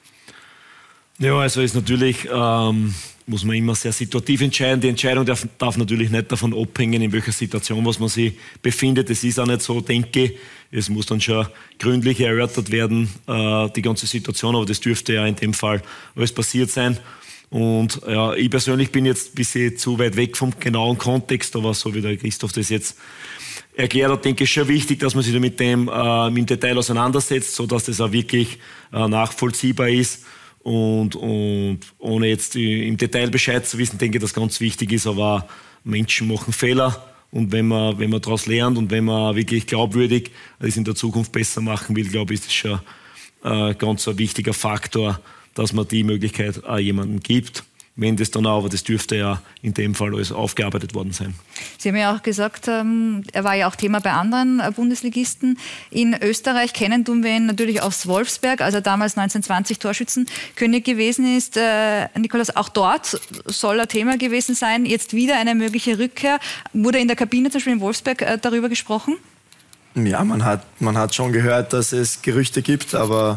Ja, also ist natürlich, ähm, muss man immer sehr situativ entscheiden. Die Entscheidung darf, darf natürlich nicht davon abhängen, in welcher Situation was man sich befindet. Es ist auch nicht so, denke ich. Es muss dann schon gründlich erörtert werden, äh, die ganze Situation. Aber das dürfte ja in dem Fall alles passiert sein. Und ja, ich persönlich bin jetzt ein bisschen zu weit weg vom genauen Kontext. Aber so wie der Christoph das jetzt erklärt hat, denke ich schon wichtig, dass man sich mit dem äh, im Detail auseinandersetzt, sodass das auch wirklich äh, nachvollziehbar ist. Und, und ohne jetzt im Detail Bescheid zu wissen, denke ich, dass ganz wichtig ist, aber Menschen machen Fehler. Und wenn man, wenn man daraus lernt und wenn man wirklich glaubwürdig das in der Zukunft besser machen will, glaube ich, ist das schon äh, ganz ein wichtiger Faktor, dass man die Möglichkeit auch jemandem gibt. Wenn das dann auch, aber das dürfte ja in dem Fall alles aufgearbeitet worden sein. Sie haben ja auch gesagt, ähm, er war ja auch Thema bei anderen äh, Bundesligisten. In Österreich kennen tun wir ihn natürlich aus Wolfsberg, als er damals neunzehnhundertzwanzig Torschützenkönig gewesen ist. Äh, Nikolaus, auch dort soll er Thema gewesen sein. Jetzt wieder eine mögliche Rückkehr. Wurde in der Kabine zum Beispiel in Wolfsberg äh, darüber gesprochen? Ja, man hat, man hat schon gehört, dass es Gerüchte gibt, aber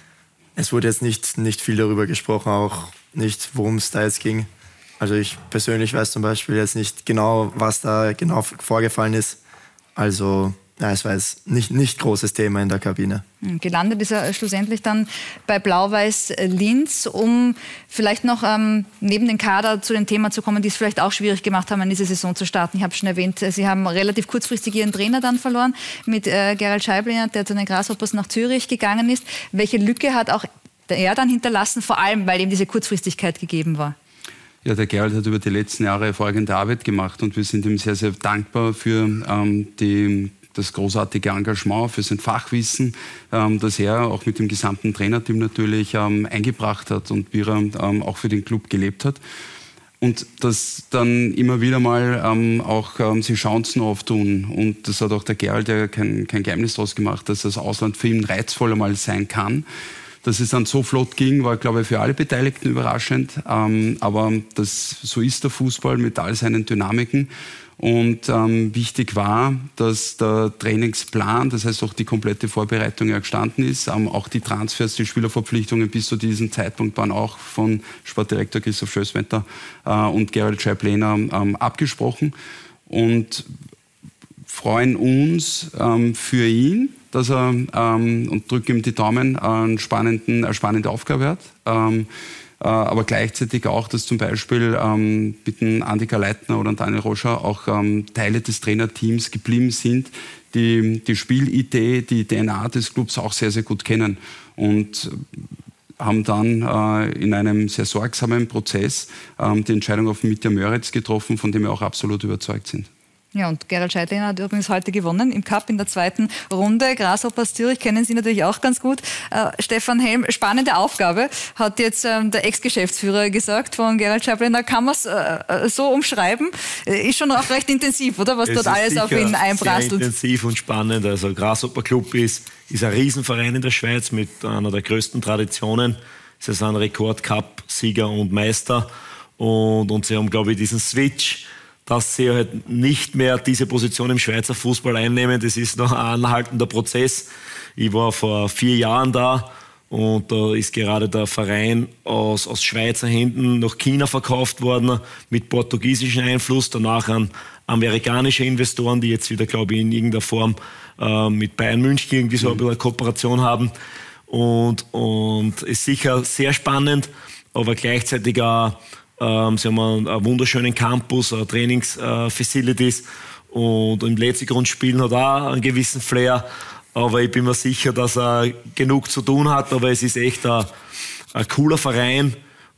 es wurde jetzt nicht, nicht viel darüber gesprochen, auch nicht, worum es da jetzt ging. Also ich persönlich weiß zum Beispiel jetzt nicht genau, was da genau vorgefallen ist. Also ja, es war jetzt nicht, nicht großes Thema in der Kabine. Gelandet ist er schlussendlich dann bei Blau-Weiß Linz, um vielleicht noch ähm, neben den Kader zu dem Thema zu kommen, die es vielleicht auch schwierig gemacht haben, in diese Saison zu starten. Ich habe schon erwähnt, Sie haben relativ kurzfristig Ihren Trainer dann verloren mit äh, Gerald Scheibler, der zu den Grasshoppers nach Zürich gegangen ist. Welche Lücke hat auch er dann hinterlassen, vor allem, weil ihm diese Kurzfristigkeit gegeben war? Ja, der Gerald hat über die letzten Jahre hervorragende Arbeit gemacht und wir sind ihm sehr, sehr dankbar für ähm, die, das großartige Engagement, für sein Fachwissen, ähm, das er auch mit dem gesamten Trainerteam natürlich ähm, eingebracht hat und wie er ähm, auch für den Club gelebt hat. Und das dann immer wieder mal ähm, auch ähm, sich Chancen auftun. Und das hat auch der Gerald ja kein, kein Geheimnis daraus gemacht, dass das Ausland für ihn reizvoller mal sein kann. Dass es dann so flott ging, war, glaube ich, für alle Beteiligten überraschend. Ähm, aber das, so ist der Fußball mit all seinen Dynamiken. Und ähm, wichtig war, dass der Trainingsplan, das heißt auch die komplette Vorbereitung ja gestanden ist. Ähm, auch die Transfers, die Spielerverpflichtungen bis zu diesem Zeitpunkt waren auch von Sportdirektor Christoph Schößwetter äh, und Gerald Scheib-Lehner ähm, abgesprochen. Und freuen uns ähm, für ihn, dass er, ähm, und drücken ihm die Daumen, einen spannenden, eine spannende Aufgabe hat. Ähm, äh, aber gleichzeitig auch, dass zum Beispiel ähm, mit dem Andika Leitner oder Daniel Roscher auch ähm, Teile des Trainerteams geblieben sind, die die Spielidee, die D N A des Clubs auch sehr, sehr gut kennen. Und haben dann äh, in einem sehr sorgsamen Prozess ähm, die Entscheidung auf Mitja Möritz getroffen, von dem wir auch absolut überzeugt sind. Ja, und Gerald Scheib-Lehner hat übrigens heute gewonnen im Cup in der zweiten Runde. Grasshoppers Zürich kennen Sie natürlich auch ganz gut. Äh, Stefan Helm, spannende Aufgabe, hat jetzt ähm, der Ex-Geschäftsführer gesagt von Gerald Scheib-Lehner. Kann man es äh, so umschreiben? Ist schon auch recht intensiv, oder? Was es dort alles auf ihn einprasselt. Sehr intensiv und spannend. Also Grasshopper Club ist, ist ein Riesenverein in der Schweiz mit einer der größten Traditionen. Sie sind Rekord-Cup-Sieger und Meister. Und, und sie haben, glaube ich, diesen Switch, dass sie halt nicht mehr diese Position im Schweizer Fußball einnehmen. Das ist noch ein anhaltender Prozess. Ich war vor vier Jahren da und da ist gerade der Verein aus, aus Schweizer Händen nach China verkauft worden mit portugiesischem Einfluss. Danach an amerikanische Investoren, die jetzt wieder, glaube ich, in irgendeiner Form äh, mit Bayern München irgendwie so eine Kooperation haben. Und, und ist sicher sehr spannend, aber gleichzeitig auch Ähm, sie haben einen, einen wunderschönen Campus, Trainingsfacilities äh, und im Letzigrund spielen hat auch einen gewissen Flair. Aber ich bin mir sicher, dass er genug zu tun hat. Aber es ist echt ein, ein cooler Verein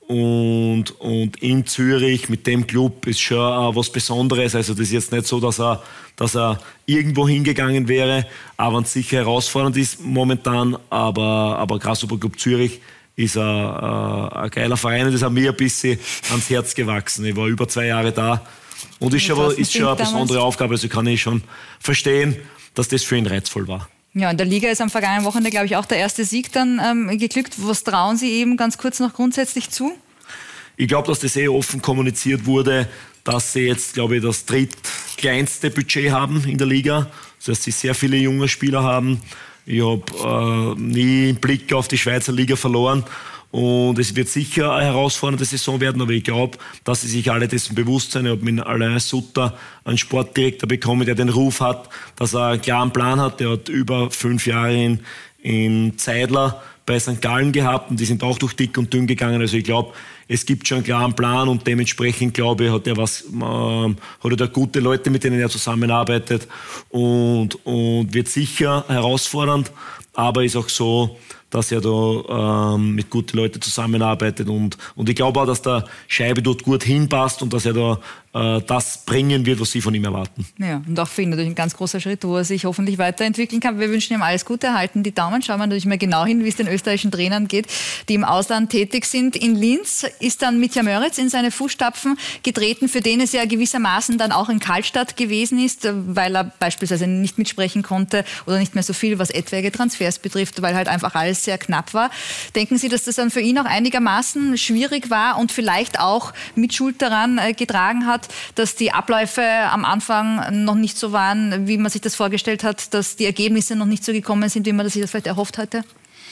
und, und in Zürich mit dem Club ist schon äh, was Besonderes. Also das ist jetzt nicht so, dass er, dass er irgendwo hingegangen wäre, aber es sicher herausfordernd ist momentan. Aber, aber Grasshopper Club Zürich ist ein, ein geiler Verein und das hat mir ein bisschen ans Herz gewachsen. Ich war über zwei Jahre da und ist schon, ist schon eine besondere Aufgabe, also kann ich schon verstehen, dass das für ihn reizvoll war. Ja, in der Liga ist am vergangenen Wochenende, glaube ich, auch der erste Sieg dann ähm, geglückt. Was trauen Sie eben ganz kurz noch grundsätzlich zu? Ich glaube, dass das eh offen kommuniziert wurde, dass sie jetzt, glaube ich, das drittkleinste Budget haben in der Liga, also dass sie sehr viele junge Spieler haben. Ich habe äh, nie einen Blick auf die Schweizer Liga verloren und es wird sicher eine herausfordernde Saison werden, aber ich glaube, dass sie sich alle dessen bewusst sind. Ich habe mit Alain Sutter einen Sportdirektor bekommen, der den Ruf hat, dass er einen klaren Plan hat. Der hat über fünf Jahre in, in Zeidler bei Sankt Gallen gehabt und die sind auch durch dick und dünn gegangen. Also ich glaube, es gibt schon einen klaren Plan und dementsprechend, glaube ich, hat er was, äh, hat er da gute Leute, mit denen er zusammenarbeitet und, und wird sicher herausfordernd, aber ist auch so, dass er da ähm, mit guten Leuten zusammenarbeitet und, und ich glaube auch, dass der Scheibe dort gut hinpasst und dass er da äh, das bringen wird, was sie von ihm erwarten. Ja, und auch für ihn natürlich ein ganz großer Schritt, wo er sich hoffentlich weiterentwickeln kann. Wir wünschen ihm alles Gute, halten die Daumen, schauen wir natürlich mal genau hin, wie es den österreichischen Trainern geht, die im Ausland tätig sind. In Linz ist dann Mitja Möritz in seine Fußstapfen getreten, für den es ja gewissermaßen dann auch in Kaltstadt gewesen ist, weil er beispielsweise nicht mitsprechen konnte oder nicht mehr so viel, was etwaige Transfers betrifft, weil halt einfach alles sehr knapp war. Denken Sie, dass das dann für ihn auch einigermaßen schwierig war und vielleicht auch mit Schuld daran äh, getragen hat, dass die Abläufe am Anfang noch nicht so waren, wie man sich das vorgestellt hat, dass die Ergebnisse noch nicht so gekommen sind, wie man sich das vielleicht erhofft hatte?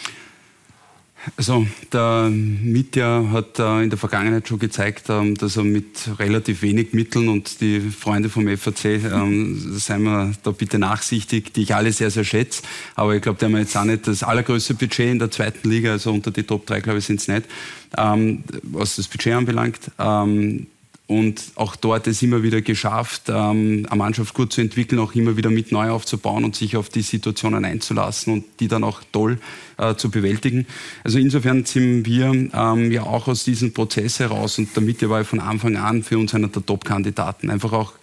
Also der Mitja hat äh, in der Vergangenheit schon gezeigt, ähm, dass er mit relativ wenig Mitteln und die Freunde vom F A C, ähm, seien wir da bitte nachsichtig, die ich alle sehr, sehr schätze. Aber ich glaube, die haben jetzt auch nicht das allergrößte Budget in der zweiten Liga, also unter die Top drei, glaube ich, sind es nicht, ähm, was das Budget anbelangt. Ähm, Und auch dort ist immer wieder geschafft, ähm, eine Mannschaft gut zu entwickeln, auch immer wieder mit neu aufzubauen und sich auf die Situationen einzulassen und die dann auch toll äh, zu bewältigen. Also insofern sind wir ähm, ja auch aus diesem Prozess heraus und damit war er von Anfang an für uns einer der Top-Kandidaten. Einfach auch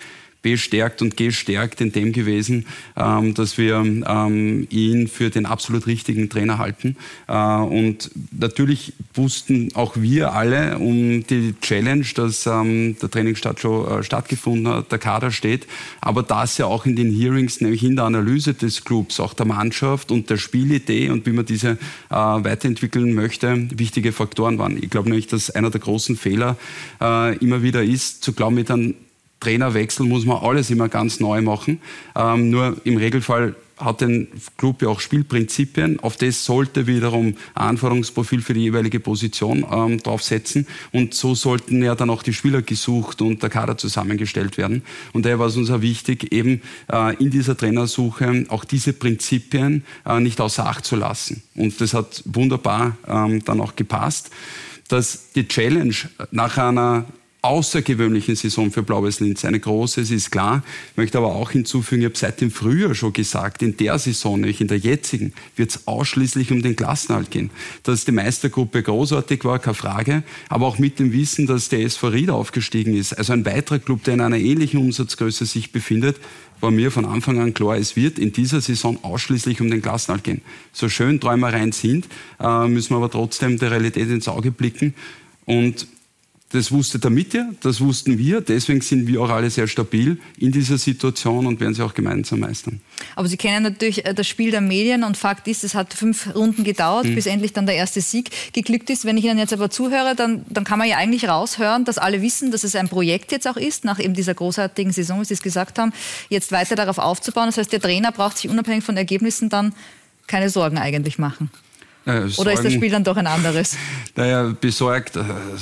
bestärkt und gestärkt in dem gewesen, ähm, dass wir ähm, ihn für den absolut richtigen Trainer halten. Äh, und natürlich wussten auch wir alle um die Challenge, dass ähm, der Trainingsstart schon äh, stattgefunden hat, der Kader steht, aber dass ja auch in den Hearings, nämlich in der Analyse des Clubs, auch der Mannschaft und der Spielidee und wie man diese äh, weiterentwickeln möchte, wichtige Faktoren waren. Ich glaube nämlich, dass einer der großen Fehler äh, immer wieder ist, zu glauben, mit einem Trainerwechsel muss man alles immer ganz neu machen. Ähm, nur im Regelfall hat ein Club ja auch Spielprinzipien. Auf das sollte wiederum ein Anforderungsprofil für die jeweilige Position ähm, draufsetzen. Und so sollten ja dann auch die Spieler gesucht und der Kader zusammengestellt werden. Und daher war es uns auch wichtig, eben äh, in dieser Trainersuche auch diese Prinzipien äh, nicht außer Acht zu lassen. Und das hat wunderbar ähm, dann auch gepasst. Dass die Challenge nach einer außergewöhnlichen Saison für Blau-Weiß Linz, eine große, es ist klar. Ich möchte aber auch hinzufügen, ich habe seit dem Frühjahr schon gesagt, in der Saison, nämlich in der jetzigen, wird es ausschließlich um den Klassenerhalt gehen. Dass die Meistergruppe großartig war, keine Frage, aber auch mit dem Wissen, dass der S V Ried aufgestiegen ist, also ein weiterer Club, der in einer ähnlichen Umsatzgröße sich befindet, war mir von Anfang an klar, es wird in dieser Saison ausschließlich um den Klassenerhalt gehen. So schön Träumereien sind, äh, müssen wir aber trotzdem der Realität ins Auge blicken. Und das wusste der Mitte, das wussten wir, deswegen sind wir auch alle sehr stabil in dieser Situation und werden sie auch gemeinsam meistern. Aber Sie kennen natürlich das Spiel der Medien und Fakt ist, es hat fünf Runden gedauert, mhm. bis endlich dann der erste Sieg geglückt ist. Wenn ich Ihnen jetzt aber zuhöre, dann, dann kann man ja eigentlich raushören, dass alle wissen, dass es ein Projekt jetzt auch ist, nach eben dieser großartigen Saison, wie Sie es gesagt haben, jetzt weiter darauf aufzubauen. Das heißt, der Trainer braucht sich unabhängig von Ergebnissen dann keine Sorgen eigentlich machen. Äh, Oder ist das Spiel dann doch ein anderes? Naja, besorgt,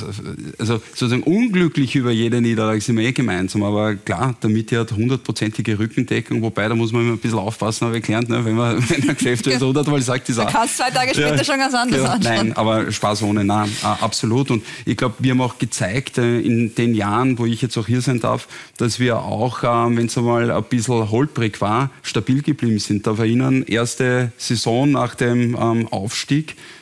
also sozusagen unglücklich über jede Niederlage sind wir eh gemeinsam, aber klar, der Mitte hat hundertprozentige Rückendeckung, wobei da muss man immer ein bisschen aufpassen, habe ich gelernt, ne? wenn man wenn ein Geschäft ist, oder weil sagt, ist auch... Du kannst zwei Tage später ja, schon ganz anders ja, anschauen. Nein, aber Spaß ohne, nein, absolut. Und ich glaube, wir haben auch gezeigt in den Jahren, wo ich jetzt auch hier sein darf, dass wir auch, wenn es einmal ein bisschen holprig war, stabil geblieben sind. Da erinnern, erste Saison nach dem Aufstieg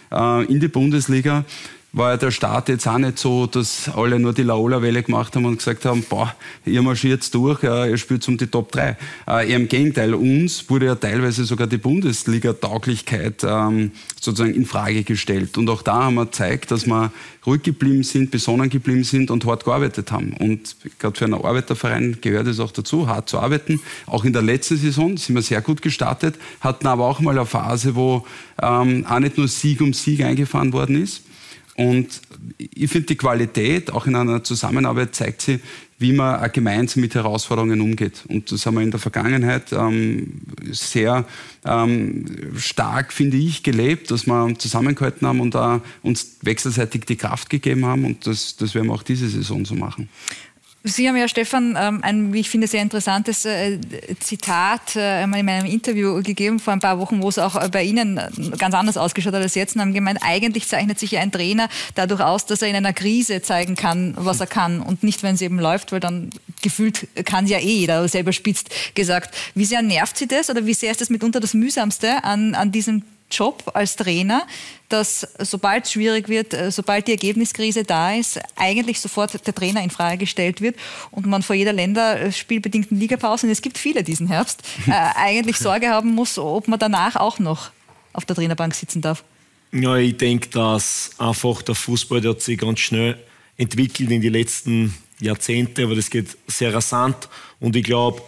in die Bundesliga war ja der Start jetzt auch nicht so, dass alle nur die Laola-Welle gemacht haben und gesagt haben, boah, ihr marschiert durch, ihr spielt um die Top drei. Eher im Gegenteil, uns wurde ja teilweise sogar die Bundesliga-Tauglichkeit ähm, sozusagen in Frage gestellt. Und auch da haben wir gezeigt, dass wir ruhig geblieben sind, besonnen geblieben sind und hart gearbeitet haben. Und gerade für einen Arbeiterverein gehört es auch dazu, hart zu arbeiten. Auch in der letzten Saison sind wir sehr gut gestartet, hatten aber auch mal eine Phase, wo ähm, auch nicht nur Sieg um Sieg eingefahren worden ist. Und ich finde, die Qualität, auch in einer Zusammenarbeit, zeigt sie, wie man auch gemeinsam mit Herausforderungen umgeht. Und das haben wir in der Vergangenheit ähm, sehr ähm, stark, finde ich, gelebt, dass wir zusammengehalten haben und auch uns wechselseitig die Kraft gegeben haben. Und das, das werden wir auch diese Saison so machen. Sie haben ja, Stefan, ein, wie ich finde, sehr interessantes Zitat einmal in meinem Interview gegeben vor ein paar Wochen, wo es auch bei Ihnen ganz anders ausgeschaut hat als jetzt. Und haben gemeint, eigentlich zeichnet sich ja ein Trainer dadurch aus, dass er in einer Krise zeigen kann, was er kann und nicht, wenn es eben läuft, weil dann gefühlt kann es ja eh jeder, selber spitzt gesagt. Wie sehr nervt Sie das oder wie sehr ist das mitunter das Mühsamste an, an diesem Job als Trainer, dass sobald es schwierig wird, sobald die Ergebniskrise da ist, eigentlich sofort der Trainer in Frage gestellt wird und man vor jeder länderspielbedingten Ligapause, und es gibt viele diesen Herbst, äh, eigentlich Sorge haben muss, ob man danach auch noch auf der Trainerbank sitzen darf? Ja, ich denke, dass einfach der Fußball, der hat sich ganz schnell entwickelt in die letzten Jahrzehnte, aber das geht sehr rasant und ich glaube,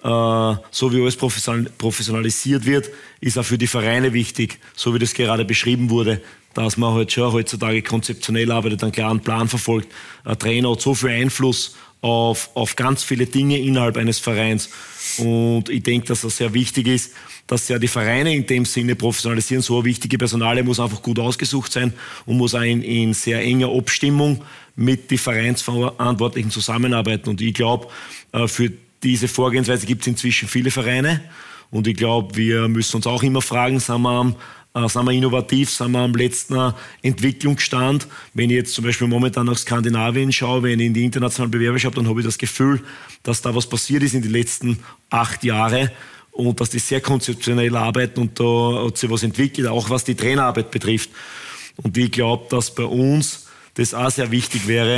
so wie alles professionalisiert wird, ist auch für die Vereine wichtig, so wie das gerade beschrieben wurde, dass man halt schon heutzutage konzeptionell arbeitet, einen klaren Plan verfolgt. Ein Trainer hat so viel Einfluss auf, auf ganz viele Dinge innerhalb eines Vereins. Und ich denke, dass das sehr wichtig ist, dass ja die Vereine in dem Sinne professionalisieren. So eine wichtige Personalie muss einfach gut ausgesucht sein und muss auch in, in sehr enger Abstimmung mit den Vereinsverantwortlichen zusammenarbeiten. Und ich glaube, für diese Vorgehensweise gibt es inzwischen viele Vereine und ich glaube, wir müssen uns auch immer fragen, sind wir, am, äh, sind wir innovativ, sind wir am letzten Entwicklungsstand. Wenn ich jetzt zum Beispiel momentan nach Skandinavien schaue, wenn ich in die internationalen Bewerber schaue, dann habe ich das Gefühl, dass da was passiert ist in den letzten acht Jahren und dass die sehr konzeptionell arbeiten und da hat sich was entwickelt, auch was die Trainerarbeit betrifft. Und ich glaube, dass bei uns das auch sehr wichtig wäre,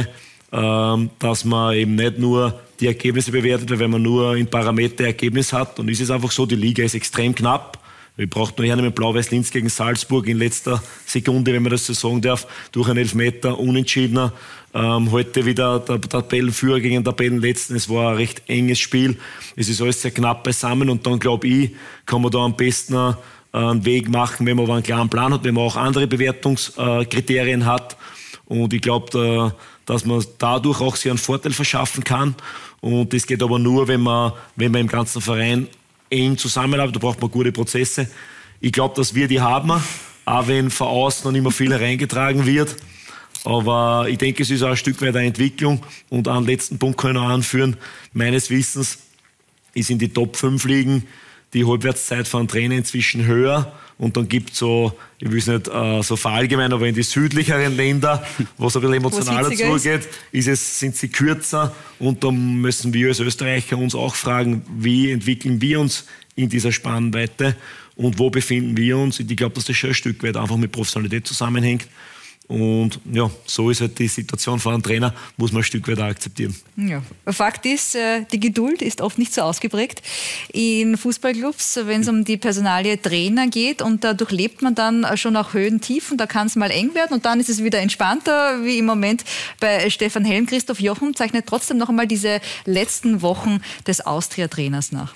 ähm, dass man eben nicht nur die Ergebnisse bewertet, weil wenn man nur in Parameter Ergebnis hat, dann ist es einfach so, die Liga ist extrem knapp. Wir brauchen nur her mit Blau-Weiß-Linz gegen Salzburg in letzter Sekunde, wenn man das so sagen darf, durch einen Elfmeter unentschiedener. Ähm, heute wieder der Tabellenführer gegen den Tabellenletzten. Es war ein recht enges Spiel. Es ist alles sehr knapp beisammen und dann, glaube ich, kann man da am besten äh, einen Weg machen, wenn man aber einen klaren Plan hat, wenn man auch andere Bewertungskriterien äh, hat. Und ich glaube, da, dass man dadurch auch sich einen Vorteil verschaffen kann. Und das geht aber nur, wenn man, wenn man im ganzen Verein eng zusammenarbeitet. Da braucht man gute Prozesse. Ich glaube, dass wir die haben, auch wenn von außen noch nicht mehr viel hereingetragen wird. Aber ich denke, es ist auch ein Stück weit eine Entwicklung. Und einen letzten Punkt kann ich noch anführen. Meines Wissens ist in die Top fünf Ligen die Halbwertszeit von einem Trainer inzwischen höher. Und dann gibt es so, ich will es nicht äh, so verallgemeinern, aber in die südlicheren Länder, wo es ein bisschen emotionaler zugeht, ist es, sind sie kürzer. Und da müssen wir als Österreicher uns auch fragen, wie entwickeln wir uns in dieser Spannweite und wo befinden wir uns. Ich glaube, dass das schon ein Stück weit einfach mit Professionalität zusammenhängt. Und ja, so ist halt die Situation von einem Trainer, muss man ein Stück weit akzeptieren. Ja. Fakt ist, die Geduld ist oft nicht so ausgeprägt in Fußballclubs, wenn es um die Personalie Trainer geht. Und da durchlebt man dann schon auch Höhen, Tiefen. Da kann es mal eng werden und dann ist es wieder entspannter, wie im Moment bei Stefan Helm. Christoph Jochen zeichnet trotzdem noch einmal diese letzten Wochen des Austria-Trainers nach.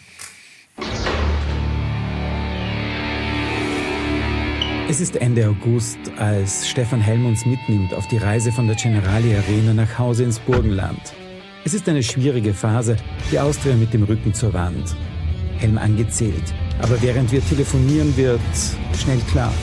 Es ist Ende August, als Stefan Helm uns mitnimmt auf die Reise von der Generali Arena nach Hause ins Burgenland. Es ist eine schwierige Phase, die Austria mit dem Rücken zur Wand. Helm angezählt, aber während wir telefonieren, wird schnell klar.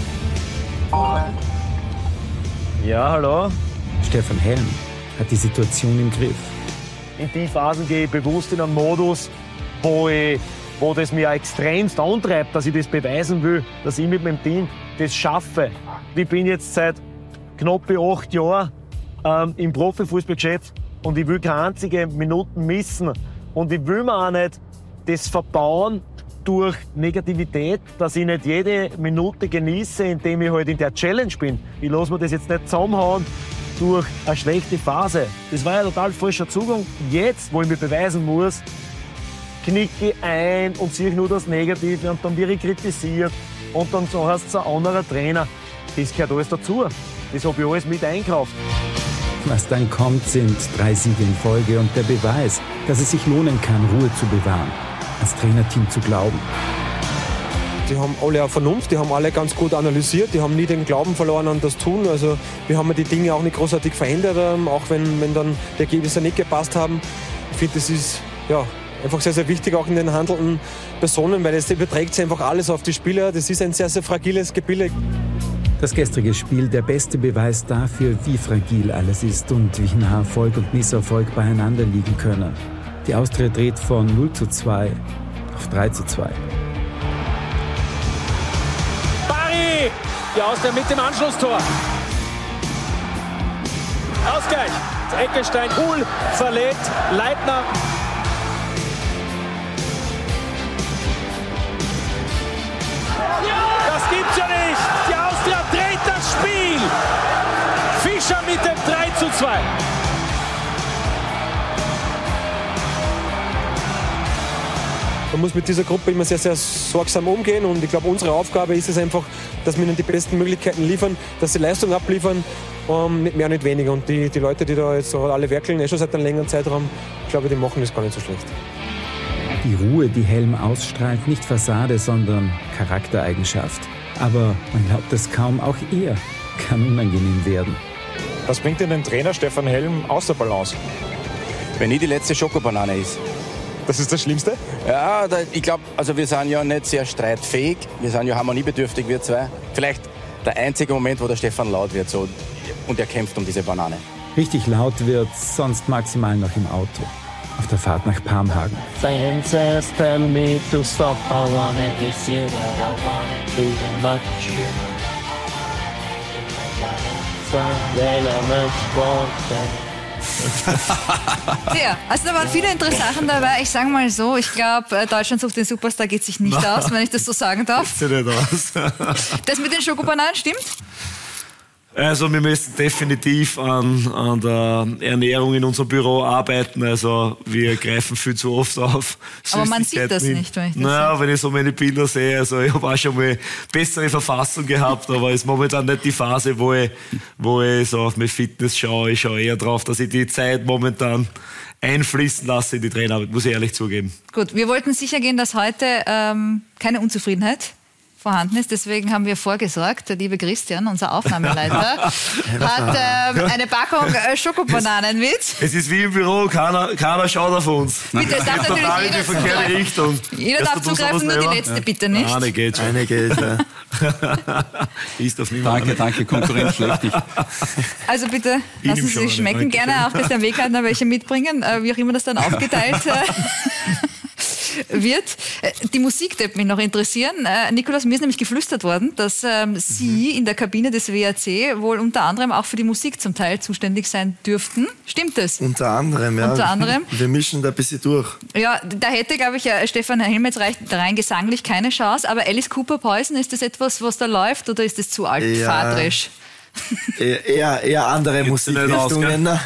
Ja, hallo? Stefan Helm hat die Situation im Griff. In die Phasen gehe ich bewusst in einen Modus, wo, ich, wo das mir extremst antreibt, dass ich das beweisen will, dass ich mit meinem Team das schaffe. Ich bin jetzt seit knapp acht Jahren ähm, im Profifußballgeschäft und ich will keine einzige Minute missen. Und ich will mir auch nicht das verbauen durch Negativität, dass ich nicht jede Minute genieße, indem ich halt in der Challenge bin. Ich lasse mir das jetzt nicht zusammenhauen durch eine schlechte Phase. Das war ja total falscher Zugang. Jetzt, wo ich mich beweisen muss, knicke ich ein und sehe nur das Negative und dann werde ich kritisiert. Und dann so heißt es ein anderer Trainer. Das gehört alles dazu. Das habe ich alles mit einkauft. Was dann kommt, sind drei Siege in Folge und der Beweis, dass es sich lohnen kann, Ruhe zu bewahren, als Trainerteam zu glauben. Die haben alle eine Vernunft, die haben alle ganz gut analysiert, die haben nie den Glauben verloren an das Tun. Also wir haben die Dinge auch nicht großartig verändert, auch wenn, wenn dann die Ergebnisse nicht gepasst haben. Ich finde, das ist ja, einfach sehr, sehr wichtig, auch in den handelnden Personen, weil es überträgt sich einfach alles auf die Spieler. Das ist ein sehr, sehr fragiles Gebilde. Das gestrige Spiel, der beste Beweis dafür, wie fragil alles ist und wie nah Erfolg und Misserfolg beieinander liegen können. Die Austria dreht von null zu zwei auf drei zu zwei. Barry! Die Austria mit dem Anschlusstor. Ausgleich. Eckenstein, Huhl verlädt, Leitner. Das gibt's ja nicht! Die Austria dreht das Spiel! Fischer mit dem drei zu zwei. Man muss mit dieser Gruppe immer sehr, sehr sorgsam umgehen und ich glaube, unsere Aufgabe ist es einfach, dass wir ihnen die besten Möglichkeiten liefern, dass sie Leistung abliefern, um, nicht mehr, nicht weniger. Und die, die Leute, die da jetzt alle werkeln, eh schon seit einem längeren Zeitraum, ich glaube, die machen das gar nicht so schlecht. Die Ruhe, die Helm ausstrahlt, nicht Fassade, sondern Charaktereigenschaft. Aber man glaubt es kaum, auch er kann unangenehm werden. Was bringt denn den Trainer Stefan Helm aus der Balance? Wenn nie die letzte Schokobanane ist. Das ist das Schlimmste? Ja, da, ich glaube, also wir sind ja nicht sehr streitfähig. Wir sind ja harmoniebedürftig, wir zwei. Vielleicht der einzige Moment, wo der Stefan laut wird so, und er kämpft um diese Banane. Richtig laut wird sonst maximal noch im Auto. Auf der Fahrt nach Palmhagen. Ja, also da waren viele interessante Sachen dabei. Ich sage mal so, ich glaube, Deutschland sucht den Superstar geht sich nicht aus, wenn ich das so sagen darf. Geht sich nicht aus. Das mit den Schokobananen stimmt? Also wir müssen definitiv an, an der Ernährung in unserem Büro arbeiten. Also wir greifen viel zu oft auf. Aber man sieht das hin. nicht, wenn ich das Naja, sehe. wenn ich so meine Bilder sehe, also ich habe auch schon mal bessere Verfassung gehabt, aber es ist momentan nicht die Phase, wo ich, wo ich so auf meine Fitness schaue. Ich schaue eher drauf, dass ich die Zeit momentan einfließen lasse in die Trainerarbeit, muss ich ehrlich zugeben. Gut, wir wollten sicher gehen, dass heute ähm, keine Unzufriedenheit vorhanden ist. Deswegen haben wir vorgesorgt, der liebe Christian, unser Aufnahmeleiter, hat ähm, eine Packung äh, Schokobananen mit. Es ist wie im Büro, keiner, keiner schaut auf uns. Bitte, es darf natürlich total in jeder die verkehrte zugreifen. Richtung. Jeder darf zugreifen, nur die letzte bitte nicht. Eine geht schon. Eine geht, ja. Ist auf niemanden. Danke, danke, Konkurrenz schlägt dich. Also bitte, Ich lassen nehm Sie schon sich eine, schmecken. danke. Gerne auch Christian Wegleitner welche mitbringen, äh, wie auch immer das dann aufgeteilt äh, wird. Äh, Die Musik wird mich noch interessieren. Äh, Nikolaus, mir ist nämlich geflüstert worden, dass ähm, Sie in der Kabine des W A C wohl unter anderem auch für die Musik zum Teil zuständig sein dürften. Stimmt das? Unter anderem, ja. Unter anderem. Wir mischen da ein bisschen durch. Ja, da hätte, glaube ich, äh, Stefan Helm jetzt rein gesanglich keine Chance. Aber Alice Cooper Poison, ist das etwas, was da läuft oder ist das zu altvaterisch? Eher, eher, eher andere Musikrichtungen. Ne?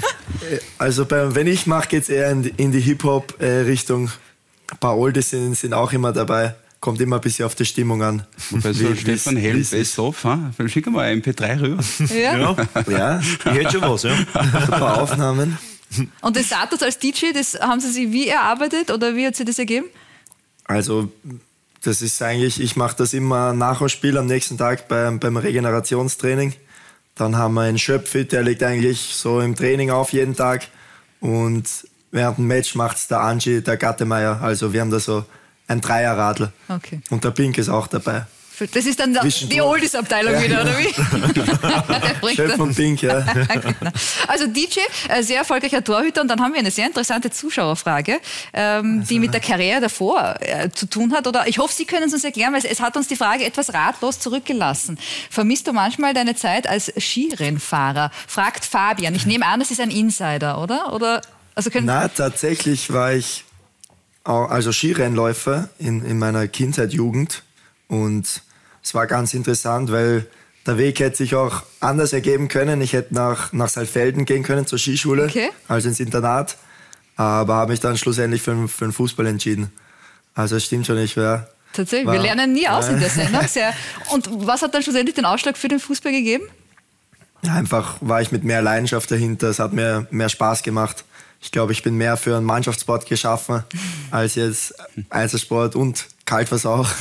Also bei, wenn ich mache, geht es eher in die, in die Hip-Hop-Richtung. Ein paar Oldies sind, sind auch immer dabei. Kommt immer ein bisschen auf die Stimmung an. Bei so Wie- Stefan wie's- Helm wie's ist. Best-of, ha? Vielleicht schicken wir ein M P drei rüber. Ja. Ja, Ja, ich hätte schon was, ja. ein paar Aufnahmen. Und das Status als D J, das haben Sie sich wie erarbeitet oder wie hat sich das ergeben? Also das ist eigentlich, ich mache das immer nach dem Spiel am nächsten Tag beim, beim Regenerationstraining. Dann haben wir einen Schöpfit, der liegt eigentlich so im Training auf jeden Tag. Und während dem Match macht es der Angie, der Gattemeier. Also wir haben da so ein Dreierradl. Okay. Und der Pink ist auch dabei. Das ist dann die Zwischendurch. Oldies-Abteilung Ja, wieder, genau. oder wie? Der bringt Chef dann- und Pink, ja. Genau. Also D J, äh, sehr erfolgreicher Torhüter. Und dann haben wir eine sehr interessante Zuschauerfrage, ähm, die mit der Karriere davor äh, zu tun hat. Oder ich hoffe, Sie können es uns erklären, weil es, es hat uns die Frage etwas ratlos zurückgelassen. Vermisst du manchmal deine Zeit als Skirennfahrer? Fragt Fabian. Ich nehme an, das ist ein Insider, oder? Oder also können Na, tatsächlich war ich auch, also Skirennläufer in, in meiner Kindheit, Jugend. Und es war ganz interessant, weil der Weg hätte sich auch anders ergeben können. Ich hätte nach, nach Saalfelden gehen können zur Skischule, Okay. also ins Internat. Aber habe mich dann schlussendlich für, den- für den Fußball entschieden. Also es stimmt schon, ich wäre... Tatsächlich, war- wir lernen nie aus Ja. in der Sendung. Sehr. Und was hat dann schlussendlich den Ausschlag für den Fußball gegeben? Ja, einfach war ich mit mehr Leidenschaft dahinter. Es hat mir mehr Spaß gemacht. Ich glaube, ich bin mehr für einen Mannschaftssport geschaffen als jetzt Einzelsport und Kaltwasser auch.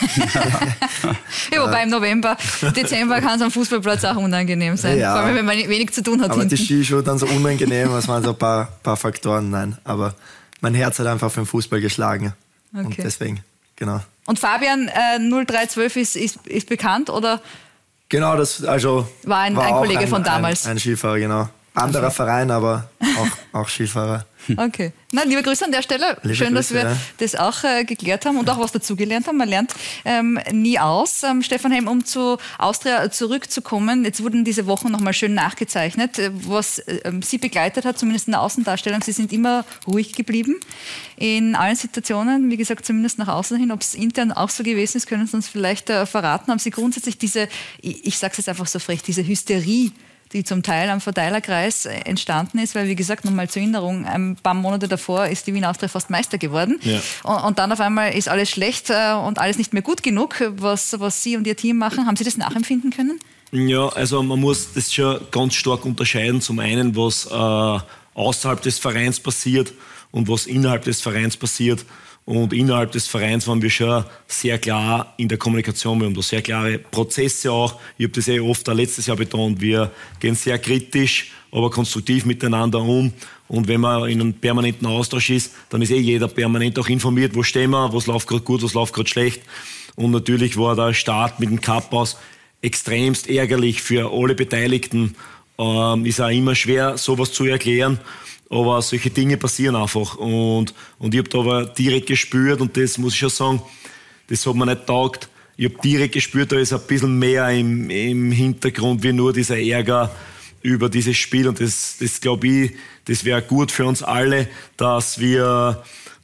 Ja, wobei im November, Dezember kann es am Fußballplatz auch unangenehm sein. Ja. Vor allem, wenn man wenig zu tun hat Aber die hinten. Skischuhe dann so unangenehm, das waren so ein paar, paar Faktoren. Nein, aber mein Herz hat einfach für den Fußball geschlagen. Und Okay. deswegen, genau. Und Fabian äh, null drei zwölf ist, ist, ist bekannt oder? Genau, das also War ein- ein auch Kollege von damals. Ein, ein Skifahrer, genau. Anderer Verein, aber auch, auch Skifahrer. Okay. Na, liebe Grüße an der Stelle. Liebe Schön, dass Grüße, wir ja. das auch äh, geklärt haben und auch was dazugelernt haben. Man lernt ähm, nie aus. Ähm, Stefan Helm, um zu Austria zurückzukommen, jetzt wurden diese Wochen nochmal schön nachgezeichnet, äh, was äh, Sie begleitet hat, zumindest in der Außendarstellung. Sie sind immer ruhig geblieben in allen Situationen, wie gesagt, zumindest nach außen hin. Ob es intern auch so gewesen ist, können Sie uns vielleicht äh, verraten. Haben Sie grundsätzlich diese, ich, ich sage es jetzt einfach so frech, diese Hysterie, die zum Teil am Verteilerkreis entstanden ist, weil, wie gesagt, nochmal zur Erinnerung, ein paar Monate davor ist die Wiener Austria fast Meister geworden. Ja. Und, und dann auf einmal ist alles schlecht äh, und alles nicht mehr gut genug, was, was Sie und Ihr Team machen. Haben Sie das nachempfinden können? Ja, also man muss das schon ganz stark unterscheiden. Zum einen, was äh, außerhalb des Vereins passiert und was innerhalb des Vereins passiert. Und innerhalb des Vereins waren wir schon sehr klar in der Kommunikation. Wir haben da sehr klare Prozesse auch. Ich habe das eh oft auch letztes Jahr betont. Wir gehen sehr kritisch, aber konstruktiv miteinander um. Und wenn man in einem permanenten Austausch ist, dann ist eh jeder permanent auch informiert, wo stehen wir, was läuft gerade gut, was läuft gerade schlecht. Und natürlich war der Start mit dem Cup aus extremst ärgerlich für alle Beteiligten. Ähm, ist auch immer schwer, sowas zu erklären. Aber solche Dinge passieren einfach. Und, und ich habe da aber direkt gespürt, und das muss ich schon sagen, das hat mir nicht getaugt. Ich habe direkt gespürt, da ist ein bisschen mehr im, im Hintergrund wie nur dieser Ärger über dieses Spiel. Und das, das glaube ich, das wäre gut für uns alle, dass wir,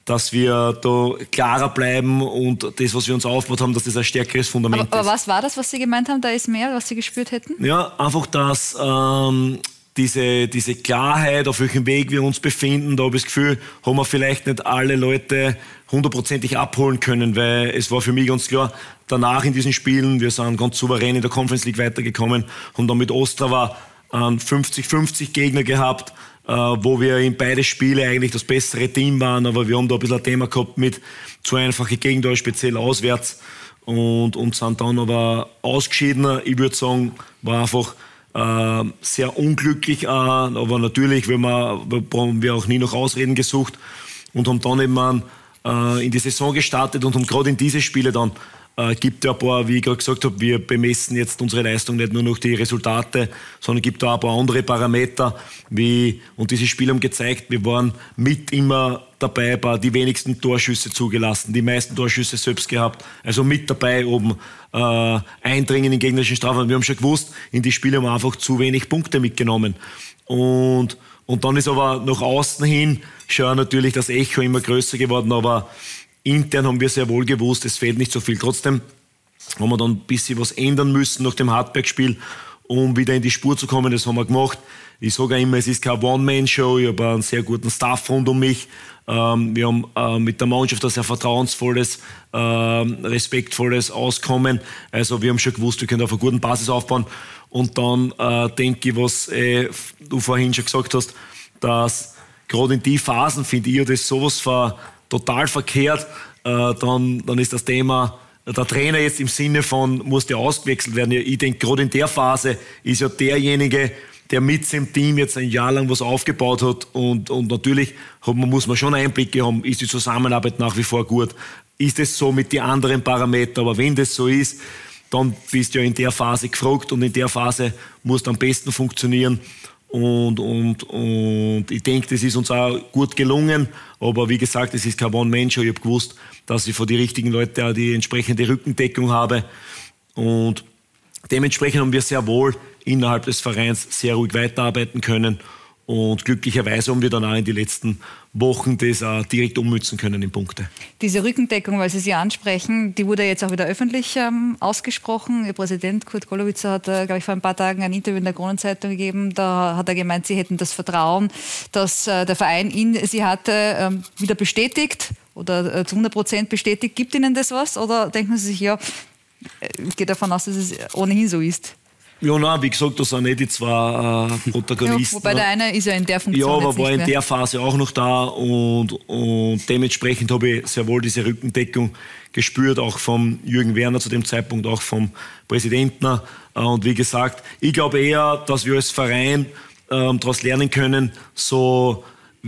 dass wir da klarer bleiben und das, was wir uns aufgebaut haben, dass das ein stärkeres Fundament aber, aber ist. Aber was war das, was Sie gemeint haben, da ist mehr, was Sie gespürt hätten? Ja, einfach, dass ähm, diese, diese Klarheit, auf welchem Weg wir uns befinden, da habe ich das Gefühl, haben wir vielleicht nicht alle Leute hundertprozentig abholen können, weil es war für mich ganz klar, danach in diesen Spielen, wir sind ganz souverän in der Conference League weitergekommen, haben dann mit Ostrava einen fünfzig fünfzig Gegner gehabt, äh, wo wir in beide Spiele eigentlich das bessere Team waren, aber wir haben da ein bisschen ein Thema gehabt mit zu einfachen Gegner, speziell auswärts, und, und sind dann aber ausgeschieden. Ich würde sagen, war einfach äh, sehr unglücklich, äh, aber natürlich, wenn wir, haben wir auch nie nach Ausreden gesucht und haben dann eben an, äh, in die Saison gestartet und haben gerade in diese Spiele dann Äh, gibt ja ein paar, wie ich gerade gesagt habe, wir bemessen jetzt unsere Leistung nicht nur durch die Resultate, sondern gibt da ein paar andere Parameter, wie, und diese Spiele haben gezeigt, wir waren mit immer dabei, bei die wenigsten Torschüsse zugelassen, die meisten Torschüsse selbst gehabt, also mit dabei oben, äh, eindringen in gegnerischen Strafraum. Wir haben schon gewusst, in die Spiele haben wir einfach zu wenig Punkte mitgenommen. Und, und dann ist aber nach außen hin schon natürlich das Echo immer größer geworden, aber intern haben wir sehr wohl gewusst, es fehlt nicht so viel. Trotzdem haben wir dann ein bisschen was ändern müssen nach dem Hartberg-Spiel, um wieder in die Spur zu kommen. Das haben wir gemacht. Ich sage auch immer, es ist keine One-Man-Show. Ich habe einen sehr guten Staff rund um mich. Ähm, wir haben äh, mit der Mannschaft ein sehr vertrauensvolles, äh, respektvolles Auskommen. Also wir haben schon gewusst, wir können auf einer guten Basis aufbauen. Und dann äh, denke ich, was äh, du vorhin schon gesagt hast, dass gerade in die Phasen, finde ich, das sowas ver total verkehrt, äh, dann, dann ist das Thema, der Trainer jetzt im Sinne von, muss der ausgewechselt werden. Ich denke, gerade in der Phase ist ja derjenige, der mit seinem Team jetzt ein Jahr lang was aufgebaut hat, und, und natürlich hat man, muss man schon Einblicke haben, ist die Zusammenarbeit nach wie vor gut, ist es so mit den anderen Parametern, aber wenn das so ist, dann bist du ja in der Phase gefragt und in der Phase muss es am besten funktionieren. Und, und, und ich denke, das ist uns auch gut gelungen. Aber wie gesagt, es ist kein One-Man-Show. Ich habe gewusst, dass ich von den richtigen Leuten auch die entsprechende Rückendeckung habe. Und dementsprechend haben wir sehr wohl innerhalb des Vereins sehr ruhig weiterarbeiten können. Und glücklicherweise haben wir dann auch in den letzten Wochen das auch direkt ummützen können in Punkte. Diese Rückendeckung, weil Sie sie ansprechen, die wurde jetzt auch wieder öffentlich ähm, ausgesprochen. Ihr Präsident Kurt Golowitzer hat, äh, glaube ich, vor ein paar Tagen ein Interview in der Kronenzeitung gegeben. Da hat er gemeint, Sie hätten das Vertrauen, dass äh, der Verein in Sie hatte, ähm, wieder bestätigt oder äh, zu hundert Prozent bestätigt. Gibt Ihnen das was? Oder denken Sie sich, ja, ich gehe davon aus, dass es ohnehin so ist? Ja, nein, wie gesagt, da sind nicht die zwei äh, Protagonisten. Ja, wobei der eine ist ja in der Funktion. Ja, aber jetzt war nicht in mehr. der Phase auch noch da, und, und dementsprechend habe ich sehr wohl diese Rückendeckung gespürt, auch vom Jürgen Werner zu dem Zeitpunkt, auch vom Präsidenten. Und wie gesagt, ich glaube eher, dass wir als Verein ähm, daraus lernen können, so,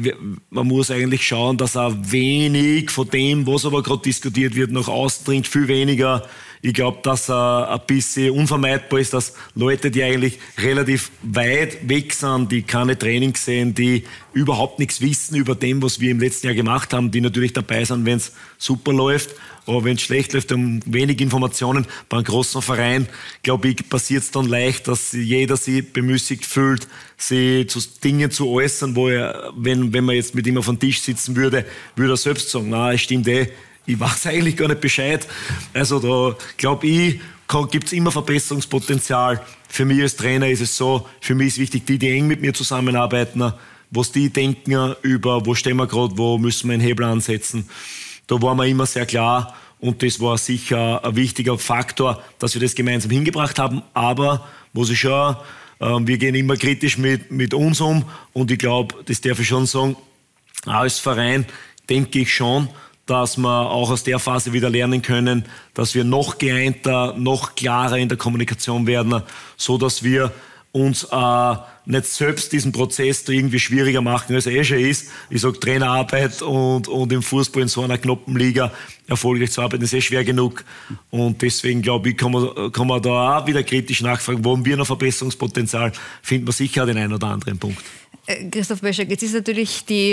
man muss eigentlich schauen, dass auch wenig von dem, was aber gerade diskutiert wird, nach außen dringt, viel weniger. Ich glaube, dass äh, ein bisschen unvermeidbar ist, dass Leute, die eigentlich relativ weit weg sind, die keine Trainings sehen, die überhaupt nichts wissen über dem, was wir im letzten Jahr gemacht haben, die natürlich dabei sind, wenn es super läuft, aber wenn es schlecht läuft, haben wenig Informationen. Bei einem großen Verein, glaube ich, passiert es dann leicht, dass jeder sich bemüßigt fühlt, sich zu Dingen zu äußern, wo er, wenn, wenn man jetzt mit ihm auf dem Tisch sitzen würde, würde er selbst sagen, na, es stimmt eh, ich weiß eigentlich gar nicht Bescheid. Also da glaube ich, gibt es immer Verbesserungspotenzial. Für mich als Trainer ist es so, für mich ist wichtig, die, die eng mit mir zusammenarbeiten, was die denken über, wo stehen wir gerade, wo müssen wir einen Hebel ansetzen. Da waren wir immer sehr klar, und das war sicher ein wichtiger Faktor, dass wir das gemeinsam hingebracht haben. Aber, muss ich schon, äh, wir gehen immer kritisch mit, mit uns um, und ich glaube, das darf ich schon sagen, als Verein denke ich schon, dass wir auch aus der Phase wieder lernen können, dass wir noch geeinter, noch klarer in der Kommunikation werden, so dass wir uns äh, nicht selbst diesen Prozess da irgendwie schwieriger machen, als er eh schon ist. Ich sage, Trainerarbeit und, und im Fußball in so einer knappen Liga erfolgreich zu arbeiten, ist eh schwer genug. Und deswegen, glaube ich, kann man, kann man da auch wieder kritisch nachfragen, wo haben wir noch Verbesserungspotenzial, finden wir sicher den einen oder anderen Punkt. Christoph Böschek, jetzt ist natürlich die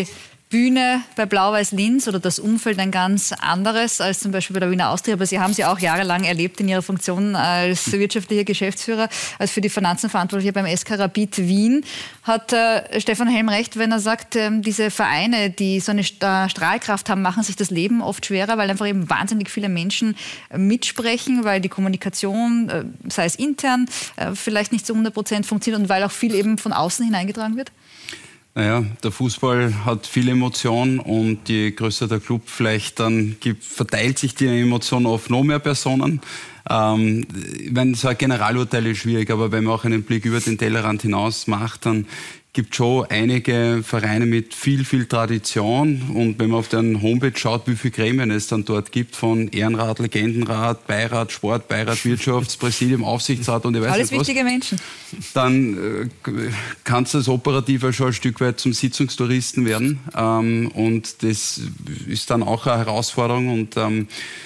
Bühne bei Blau-Weiß Linz oder das Umfeld ein ganz anderes als zum Beispiel bei der Wiener Austria. Aber Sie haben sie auch jahrelang erlebt in Ihrer Funktion als wirtschaftlicher Geschäftsführer, als für die Finanzen verantwortlicher beim S K Rapid Wien. Hat äh, Stefan Helm recht, wenn er sagt, äh, diese Vereine, die so eine Strahlkraft haben, machen sich das Leben oft schwerer, weil einfach eben wahnsinnig viele Menschen äh, mitsprechen, weil die Kommunikation, äh, sei es intern, äh, vielleicht nicht zu hundert Prozent funktioniert und weil auch viel eben von außen hineingetragen wird? Naja, der Fußball hat viel Emotion und je größer der Club vielleicht dann gibt, verteilt sich die Emotion auf noch mehr Personen. Ähm, ich meine, so ein Generalurteil ist schwierig, aber wenn man auch einen Blick über den Tellerrand hinaus macht, dann gibt schon einige Vereine mit viel, viel Tradition. Und wenn man auf deren Homepage schaut, wie viele Gremien es dann dort gibt, von Ehrenrat, Legendenrat, Beirat, Sport, Beirat, Wirtschaftspräsidium, Aufsichtsrat und ich weiß Alles nicht was. Alles wichtige Menschen. Dann äh, kannst du als Operativer schon ein Stück weit zum Sitzungstouristen werden. Ähm, und das ist dann auch eine Herausforderung. Und ähm,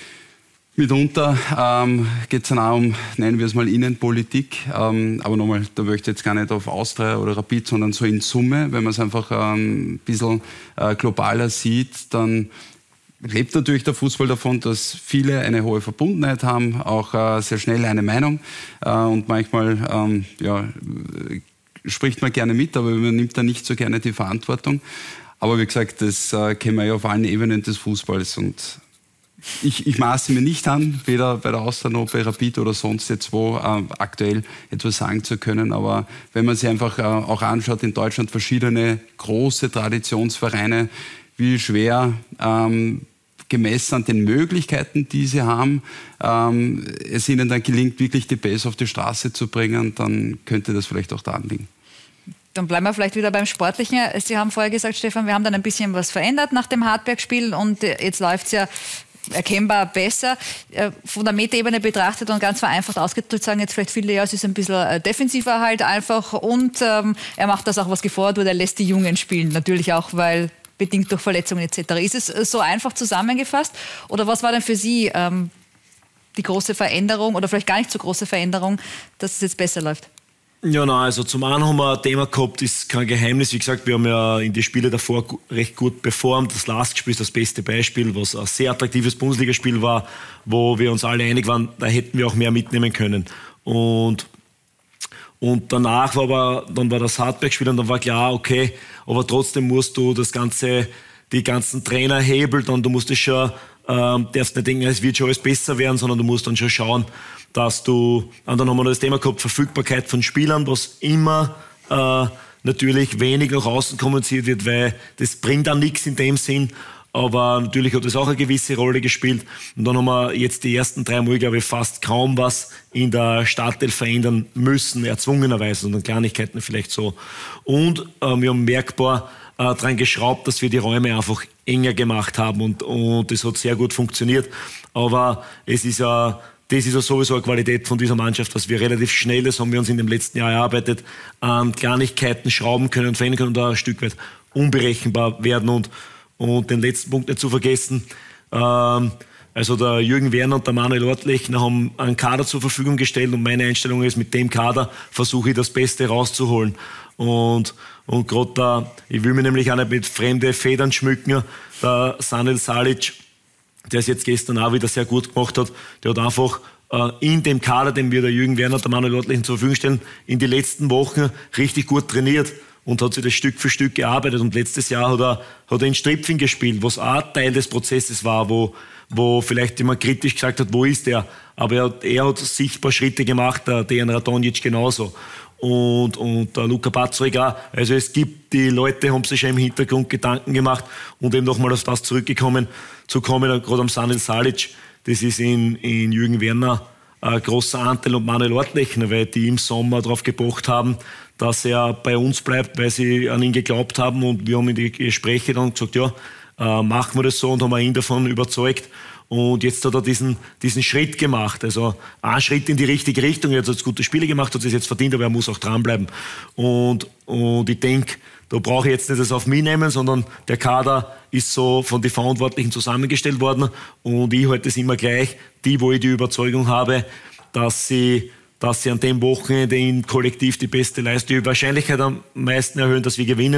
mitunter ähm, geht es dann auch um, nennen wir es mal, Innenpolitik. Ähm, aber nochmal, da möchte ich jetzt gar nicht auf Austria oder Rapid, sondern so in Summe. Wenn man es einfach ähm, ein bisschen äh, globaler sieht, dann lebt natürlich der Fußball davon, dass viele eine hohe Verbundenheit haben, auch äh, sehr schnell eine Meinung. Äh, und manchmal ähm, ja, spricht man gerne mit, aber man nimmt dann nicht so gerne die Verantwortung. Aber wie gesagt, das äh, kennen wir ja auf allen Ebenen des Fußballs. Und Ich, ich maße mir nicht an, weder bei der Austria noch bei Rapid oder sonst jetzt wo äh, aktuell etwas sagen zu können. Aber wenn man sich einfach äh, auch anschaut, in Deutschland verschiedene große Traditionsvereine, wie schwer ähm, gemessen an den Möglichkeiten, die sie haben, ähm, es ihnen dann gelingt, wirklich die Base auf die Straße zu bringen, dann könnte das vielleicht auch daran liegen. Dann bleiben wir vielleicht wieder beim Sportlichen. Sie haben vorher gesagt, Stefan, wir haben dann ein bisschen was verändert nach dem Hartberg-Spiel und jetzt läuft es ja erkennbar besser. Von der Metaebene betrachtet und ganz vereinfacht ausgedrückt sagen jetzt vielleicht viele, ja, es ist ein bisschen defensiver halt einfach und ähm, er macht das auch, was gefordert wurde, er lässt die Jungen spielen. Natürlich auch, weil bedingt durch Verletzungen et cetera. Ist es so einfach zusammengefasst? Oder was war denn für Sie ähm, die große Veränderung oder vielleicht gar nicht so große Veränderung, dass es jetzt besser läuft? Ja, nein, also zum einen haben wir ein Thema gehabt, ist kein Geheimnis. Wie gesagt, wir haben ja in die Spiele davor recht gut performt. Das Lastspiel ist das beste Beispiel, was ein sehr attraktives Bundesligaspiel war, wo wir uns alle einig waren, da hätten wir auch mehr mitnehmen können. Und, und danach war aber, dann war das Hartberg-Spiel und dann war klar, okay, aber trotzdem musst du das Ganze, die ganzen Trainer hebeln und du musst es schon, ähm, darfst nicht denken, es wird schon alles besser werden, sondern du musst dann schon schauen, dass du, und dann haben wir noch das Thema gehabt, Verfügbarkeit von Spielern, was immer äh, natürlich wenig nach außen kommuniziert wird, weil das bringt dann nichts in dem Sinn, aber natürlich hat das auch eine gewisse Rolle gespielt. Und dann haben wir jetzt die ersten drei Mal, glaube ich, fast kaum was in der Startelf verändern müssen, erzwungenerweise, sondern Kleinigkeiten vielleicht so. Und äh, wir haben merkbar äh, daran geschraubt, dass wir die Räume einfach enger gemacht haben und, und das hat sehr gut funktioniert. Aber es ist ja Das ist ja sowieso eine Qualität von dieser Mannschaft, dass wir relativ schnell, das haben wir uns in dem letzten Jahr erarbeitet, an Kleinigkeiten schrauben können und verändern können und da ein Stück weit unberechenbar werden. Und, und den letzten Punkt nicht zu vergessen, ähm, also der Jürgen Werner und der Manuel Ortlechner haben einen Kader zur Verfügung gestellt und meine Einstellung ist, mit dem Kader versuche ich das Beste rauszuholen. Und, und gerade da, ich will mich nämlich auch nicht mit fremden Federn schmücken, der Sanel Salic, der es jetzt gestern auch wieder sehr gut gemacht hat, der hat einfach äh, in dem Kader, den wir der Jürgen Werner und der Manuel Ortlechner zur Verfügung stellen, in die letzten Wochen richtig gut trainiert und hat sich das Stück für Stück gearbeitet. Und letztes Jahr hat er, hat er in Stripfing gespielt, was auch Teil des Prozesses war, wo, wo vielleicht jemand kritisch gesagt hat, wo ist der? Aber er hat, er hat sichtbar Schritte gemacht, der Dejan Radonjic genauso. Und, und der Luka Pazurek auch. Also es gibt, die Leute haben sich schon im Hintergrund Gedanken gemacht und eben nochmal auf das zurückgekommen, zu kommen, gerade am Sanel Salic, das ist in, in Jürgen Werner ein großer Anteil und Manuel Ortlechner, weil die im Sommer darauf gepocht haben, dass er bei uns bleibt, weil sie an ihn geglaubt haben und wir haben in die Gespräche dann gesagt, ja, äh, machen wir das so und haben ihn davon überzeugt. Und jetzt hat er diesen, diesen Schritt gemacht, also ein Schritt in die richtige Richtung. Er hat jetzt gute Spiele gemacht, hat es jetzt verdient, aber er muss auch dranbleiben. Und, und ich denke, da brauche ich jetzt nicht das auf mich nehmen, sondern der Kader ist so von den Verantwortlichen zusammengestellt worden und ich halte es immer gleich, die, wo ich die Überzeugung habe, dass sie, dass sie an dem Wochenende in Kollektiv die beste Leistung, die Wahrscheinlichkeit am meisten erhöhen, dass wir gewinnen,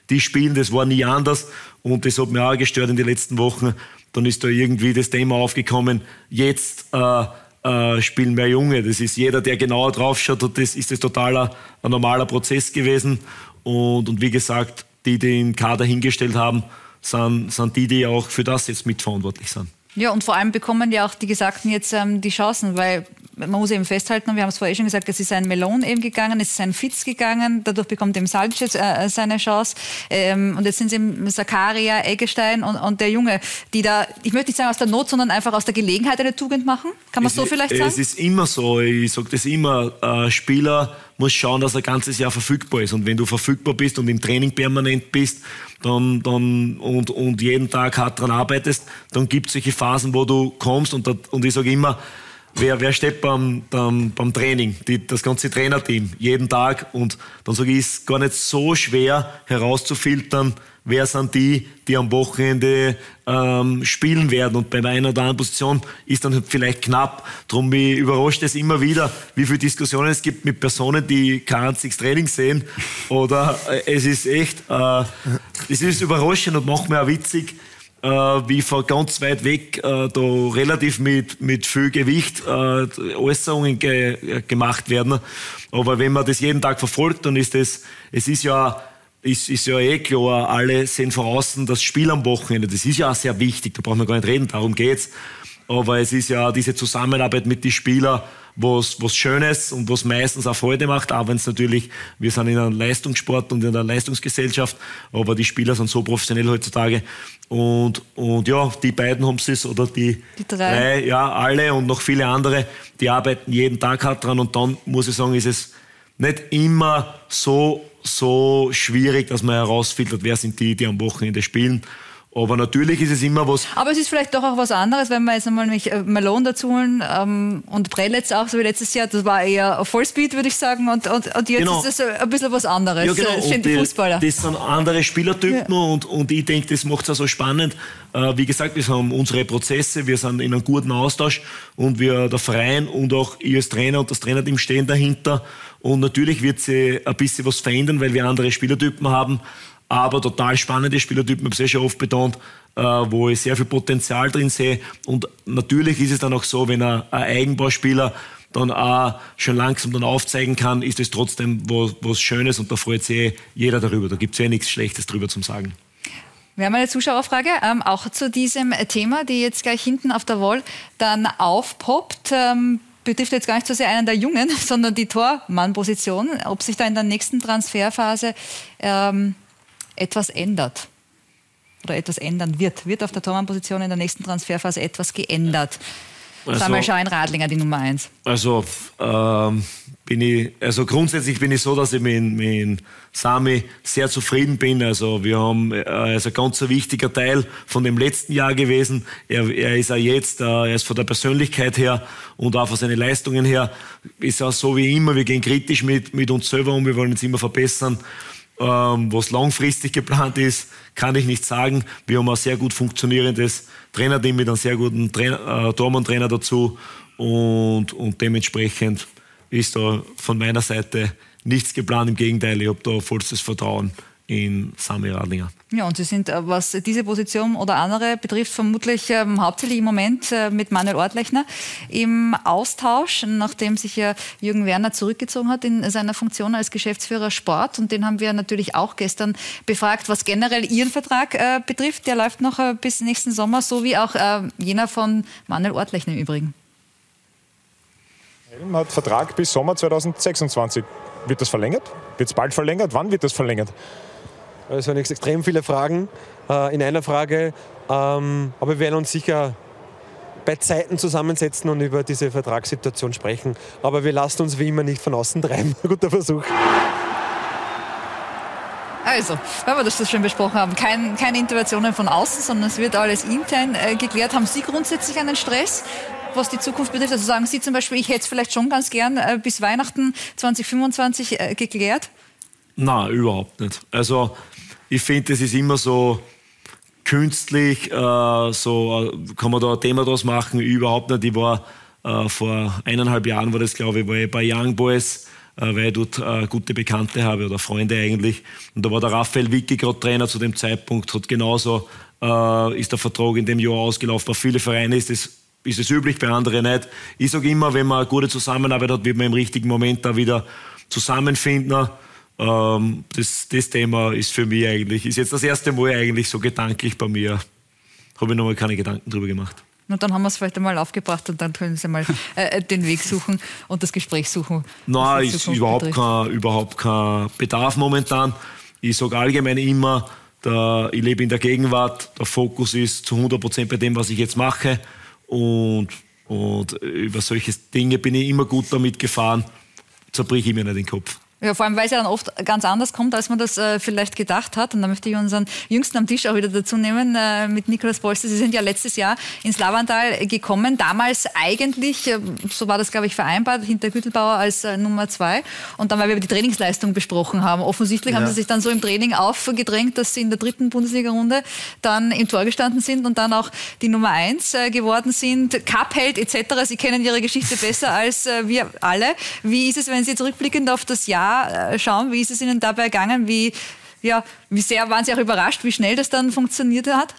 die spielen, das war nie anders und das hat mich auch gestört in den letzten Wochen. Dann ist da irgendwie das Thema aufgekommen, jetzt äh, äh, spielen mehr Junge. Das ist jeder, der genauer drauf schaut, und das ist das total ein, ein normaler Prozess gewesen. Und, und wie gesagt, die, die den Kader hingestellt haben, sind, sind die, die auch für das jetzt mitverantwortlich sind. Ja, und vor allem bekommen ja auch die Gesagten jetzt ähm, die Chancen, weil man muss eben festhalten, und wir haben es vorher schon gesagt, es ist ein Melon eben gegangen, es ist ein Fitz gegangen, dadurch bekommt eben Salc jetzt äh, seine Chance. Ähm, und jetzt sind es eben Zakaria, Eggestein und, und der Junge, die da, ich möchte nicht sagen aus der Not, sondern einfach aus der Gelegenheit eine Tugend machen. Kann man es so vielleicht sagen? Es ist immer so, ich sage das immer, ein Spieler muss schauen, dass er ein ganzes Jahr verfügbar ist. Und wenn du verfügbar bist und im Training permanent bist dann, dann, und, und jeden Tag hart daran arbeitest, dann gibt es solche Phasen, wo du kommst. Und, und ich sage immer, wer, wer steht beim, beim, beim Training? Die, das ganze Trainerteam, jeden Tag. Und dann sage ich, es ist gar nicht so schwer herauszufiltern, wer sind die, die am Wochenende ähm, spielen werden. Und bei einer oder anderen Position ist dann vielleicht knapp. Darum mich überrascht es immer wieder, wie viele Diskussionen es gibt mit Personen, die kein einziges Training sehen. Oder äh, es ist echt, äh, es ist überraschend und macht mir auch witzig, äh, wie von ganz weit weg äh, da relativ mit, mit viel Gewicht äh, Äußerungen ge, gemacht werden. Aber wenn man das jeden Tag verfolgt, dann ist das, es ist ja Ist, ist ja eh klar, alle sehen von außen das Spiel am Wochenende. Das ist ja auch sehr wichtig, da brauchen wir gar nicht reden, darum geht's. Aber es ist ja diese Zusammenarbeit mit den Spielern, was was Schönes und was meistens auch Freude macht, auch wenn es natürlich, wir sind in einem Leistungssport und in einer Leistungsgesellschaft, aber die Spieler sind so professionell heutzutage. Und, und ja, die beiden haben es, oder die, die drei. drei, ja, alle und noch viele andere, die arbeiten jeden Tag hart dran und dann, muss ich sagen, ist es nicht immer so so schwierig, dass man herausfiltert, wer sind die, die am Wochenende spielen. Aber natürlich ist es immer was... Aber es ist vielleicht doch auch was anderes, wenn wir jetzt einmal nämlich Malone dazu holen ähm, und Prelitz auch, so wie letztes Jahr, das war eher Vollspeed, würde ich sagen, und, und, und jetzt genau. ist das ein bisschen was anderes. Ja, genau. Das sind die Fußballer. Das sind andere Spielertypen, ja. und, und ich denke, das macht es auch so spannend. Äh, wie gesagt, wir haben unsere Prozesse, wir sind in einem guten Austausch und wir, der Verein und auch ich als Trainer und das Trainerteam stehen dahinter. Und natürlich wird sich ein bisschen was verändern, weil wir andere Spielertypen haben. Aber total spannende Spielertypen, ich habe es eh schon oft betont, äh, wo ich sehr viel Potenzial drin sehe. Und natürlich ist es dann auch so, wenn ein, ein Eigenbauspieler dann auch schon langsam dann aufzeigen kann, ist es trotzdem was, was Schönes und da freut sich eh jeder darüber. Da gibt es eh nichts Schlechtes drüber zu sagen. Wir haben eine Zuschauerfrage, ähm, auch zu diesem Thema, die jetzt gleich hinten auf der Wall dann aufpoppt. Ähm, betrifft jetzt gar nicht so sehr einen der Jungen, sondern die Tormannposition. Ob sich da in der nächsten Transferphase ähm, etwas ändert oder etwas ändern wird. Wird auf der Tormannposition in der nächsten Transferphase etwas geändert? Also, Samuel Schein-Radlinger, die Nummer eins. Also, ähm, bin ich, also grundsätzlich bin ich so, dass ich mit, mit Sami sehr zufrieden bin. Also wir haben, er ist ein ganz wichtiger Teil von dem letzten Jahr gewesen. Er, er ist auch jetzt, er ist von der Persönlichkeit her und auch von seinen Leistungen her, ist auch so wie immer. Wir gehen kritisch mit, mit uns selber um, wir wollen uns immer verbessern. Ähm, was langfristig geplant ist, kann ich nicht sagen. Wir haben ein sehr gut funktionierendes Trainerteam mit einem sehr guten Trainer, äh, Tormann-Trainer dazu und, und dementsprechend ist da von meiner Seite nichts geplant. Im Gegenteil, ich habe da vollstes Vertrauen in Sami Radlinger. Ja, und Sie sind, was diese Position oder andere betrifft, vermutlich ähm, hauptsächlich im Moment äh, mit Manuel Ortlechner im Austausch, nachdem sich ja Jürgen Werner zurückgezogen hat in seiner Funktion als Geschäftsführer Sport. Und den haben wir natürlich auch gestern befragt, was generell Ihren Vertrag äh, betrifft. Der läuft noch äh, bis nächsten Sommer, so wie auch äh, jener von Manuel Ortlechner im Übrigen. Helm hat Vertrag bis Sommer zweitausendsechsundzwanzig. Wird das verlängert? Wird es bald verlängert? Wann wird das verlängert? Es waren jetzt extrem viele Fragen äh, in einer Frage. Ähm, aber wir werden uns sicher bei Zeiten zusammensetzen und über diese Vertragssituation sprechen. Aber wir lassen uns wie immer nicht von außen treiben. Guter Versuch. Also, weil wir das schon besprochen haben, Kein, keine Interventionen von außen, sondern es wird alles intern äh, geklärt. Haben Sie grundsätzlich einen Stress, was die Zukunft betrifft? Also sagen Sie zum Beispiel, ich hätte es vielleicht schon ganz gern äh, bis Weihnachten zwanzig fünfundzwanzig äh, geklärt? Nein, überhaupt nicht. Also ich finde, es ist immer so künstlich, äh, so äh, kann man da ein Thema draus machen, überhaupt nicht. Ich war äh, vor eineinhalb Jahren, war das glaube ich, war ich bei Young Boys äh, weil ich dort äh, gute Bekannte habe oder Freunde eigentlich. Und da war der Raphael Vicky gerade Trainer zu dem Zeitpunkt, hat genauso, äh, ist der Vertrag in dem Jahr ausgelaufen. Bei vielen Vereinen ist das ist es üblich, bei anderen nicht. Ich sage immer, wenn man eine gute Zusammenarbeit hat, wird man im richtigen Moment da wieder zusammenfinden. Ähm, das, das Thema ist für mich eigentlich, ist jetzt das erste Mal eigentlich so gedanklich bei mir. Habe ich noch mal keine Gedanken drüber gemacht. Und dann haben wir es vielleicht einmal aufgebracht und dann können Sie mal äh, den Weg suchen und das Gespräch suchen. Nein, ist überhaupt kein, überhaupt kein Bedarf momentan. Ich sage allgemein immer, der, ich lebe in der Gegenwart, der Fokus ist zu hundert Prozent bei dem, was ich jetzt mache. Und, und über solche Dinge bin ich immer gut damit gefahren. Zerbrich ich mir nicht den Kopf. Ja, vor allem, weil es ja dann oft ganz anders kommt, als man das äh, vielleicht gedacht hat. Und da möchte ich unseren Jüngsten am Tisch auch wieder dazu nehmen, äh, mit Nikolaus Polster. Sie sind ja letztes Jahr ins Lavandal gekommen. Damals eigentlich, äh, so war das, glaube ich, vereinbart, hinter Güttelbauer als äh, Nummer zwei. Und dann, weil wir über die Trainingsleistung besprochen haben. Offensichtlich ja. haben Sie sich dann so im Training aufgedrängt, dass Sie in der dritten Bundesliga-Runde dann im Tor gestanden sind und dann auch die Nummer eins äh, geworden sind. Cup-Held et cetera. Sie kennen Ihre Geschichte besser als äh, wir alle. Wie ist es, wenn Sie zurückblickend auf das Jahr schauen, wie ist es Ihnen dabei gegangen? Wie, ja, wie sehr waren Sie auch überrascht, wie schnell das dann funktioniert hat?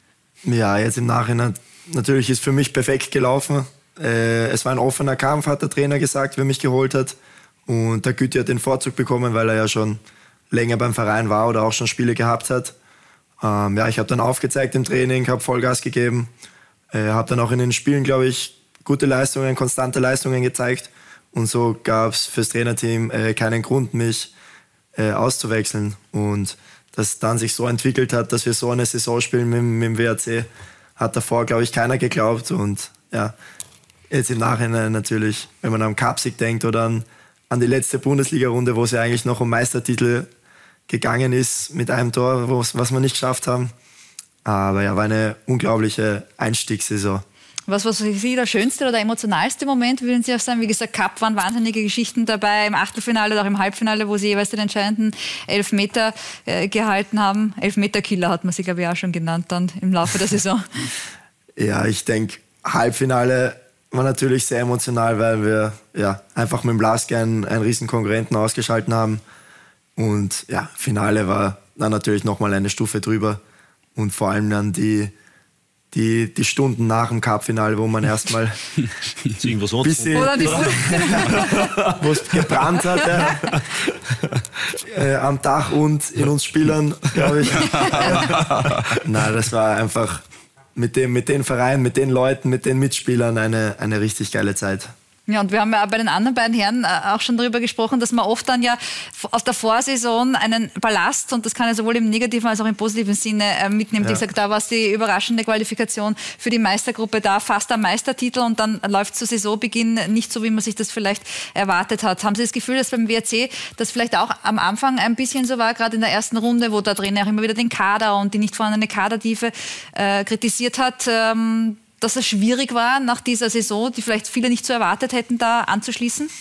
Ja, jetzt im Nachhinein, natürlich ist für mich perfekt gelaufen. Äh, es war ein offener Kampf, hat der Trainer gesagt, wer mich geholt hat. Und der Gütti hat den Vorzug bekommen, weil er ja schon länger beim Verein war oder auch schon Spiele gehabt hat. Ähm, ja, ich habe dann aufgezeigt im Training, habe Vollgas gegeben. Äh, habe dann auch in den Spielen, glaube ich, gute Leistungen, konstante Leistungen gezeigt. Und so gab es fürs Trainerteam äh, keinen Grund, mich äh, auszuwechseln. Und dass dann sich so entwickelt hat, dass wir so eine Saison spielen mit, mit dem W R C, hat davor, glaube ich, keiner geglaubt. Und ja, jetzt im Nachhinein natürlich, wenn man am Cupsieg denkt oder an, an die letzte Bundesliga-Runde, wo es ja eigentlich noch um Meistertitel gegangen ist mit einem Tor, was wir nicht geschafft haben. Aber ja, war eine unglaubliche Einstiegssaison. Was war für Sie der schönste oder der emotionalste Moment, würden Sie auch sagen? Wie gesagt, Cup waren wahnsinnige Geschichten dabei, im Achtelfinale oder auch im Halbfinale, wo Sie jeweils den entscheidenden Elfmeter äh, gehalten haben. Elfmeter-Killer hat man sie, glaube ich, auch schon genannt dann im Laufe der Saison. Ja, ich denke, Halbfinale war natürlich sehr emotional, weil wir ja, einfach mit dem Laski einen, einen riesen Konkurrenten ausgeschalten haben. Und ja, Finale war dann natürlich nochmal eine Stufe drüber. Und vor allem dann die Die, die Stunden nach dem Cup-Finale, wo man erstmal irgendwas ein bisschen wo es gebrannt hat ja. äh, am Dach und in uns Spielern, glaube ich. Nein, das war einfach mit dem, mit den Vereinen, mit den Leuten, mit den Mitspielern eine, eine richtig geile Zeit. Ja, und wir haben ja bei den anderen beiden Herren auch schon darüber gesprochen, dass man oft dann ja aus der Vorsaison einen Ballast, und das kann ja sowohl im negativen als auch im positiven Sinne mitnehmen. Ja. Ich sage, da war es die überraschende Qualifikation für die Meistergruppe da, fast am Meistertitel, und dann läuft zu Saisonbeginn nicht so, wie man sich das vielleicht erwartet hat. Haben Sie das Gefühl, dass beim W R C das vielleicht auch am Anfang ein bisschen so war, gerade in der ersten Runde, wo der Trainer auch immer wieder den Kader und die nicht vorhandene Kadertiefe äh, kritisiert hat, ähm, dass es schwierig war, nach dieser Saison, die vielleicht viele nicht so erwartet hätten, da anzuschließen?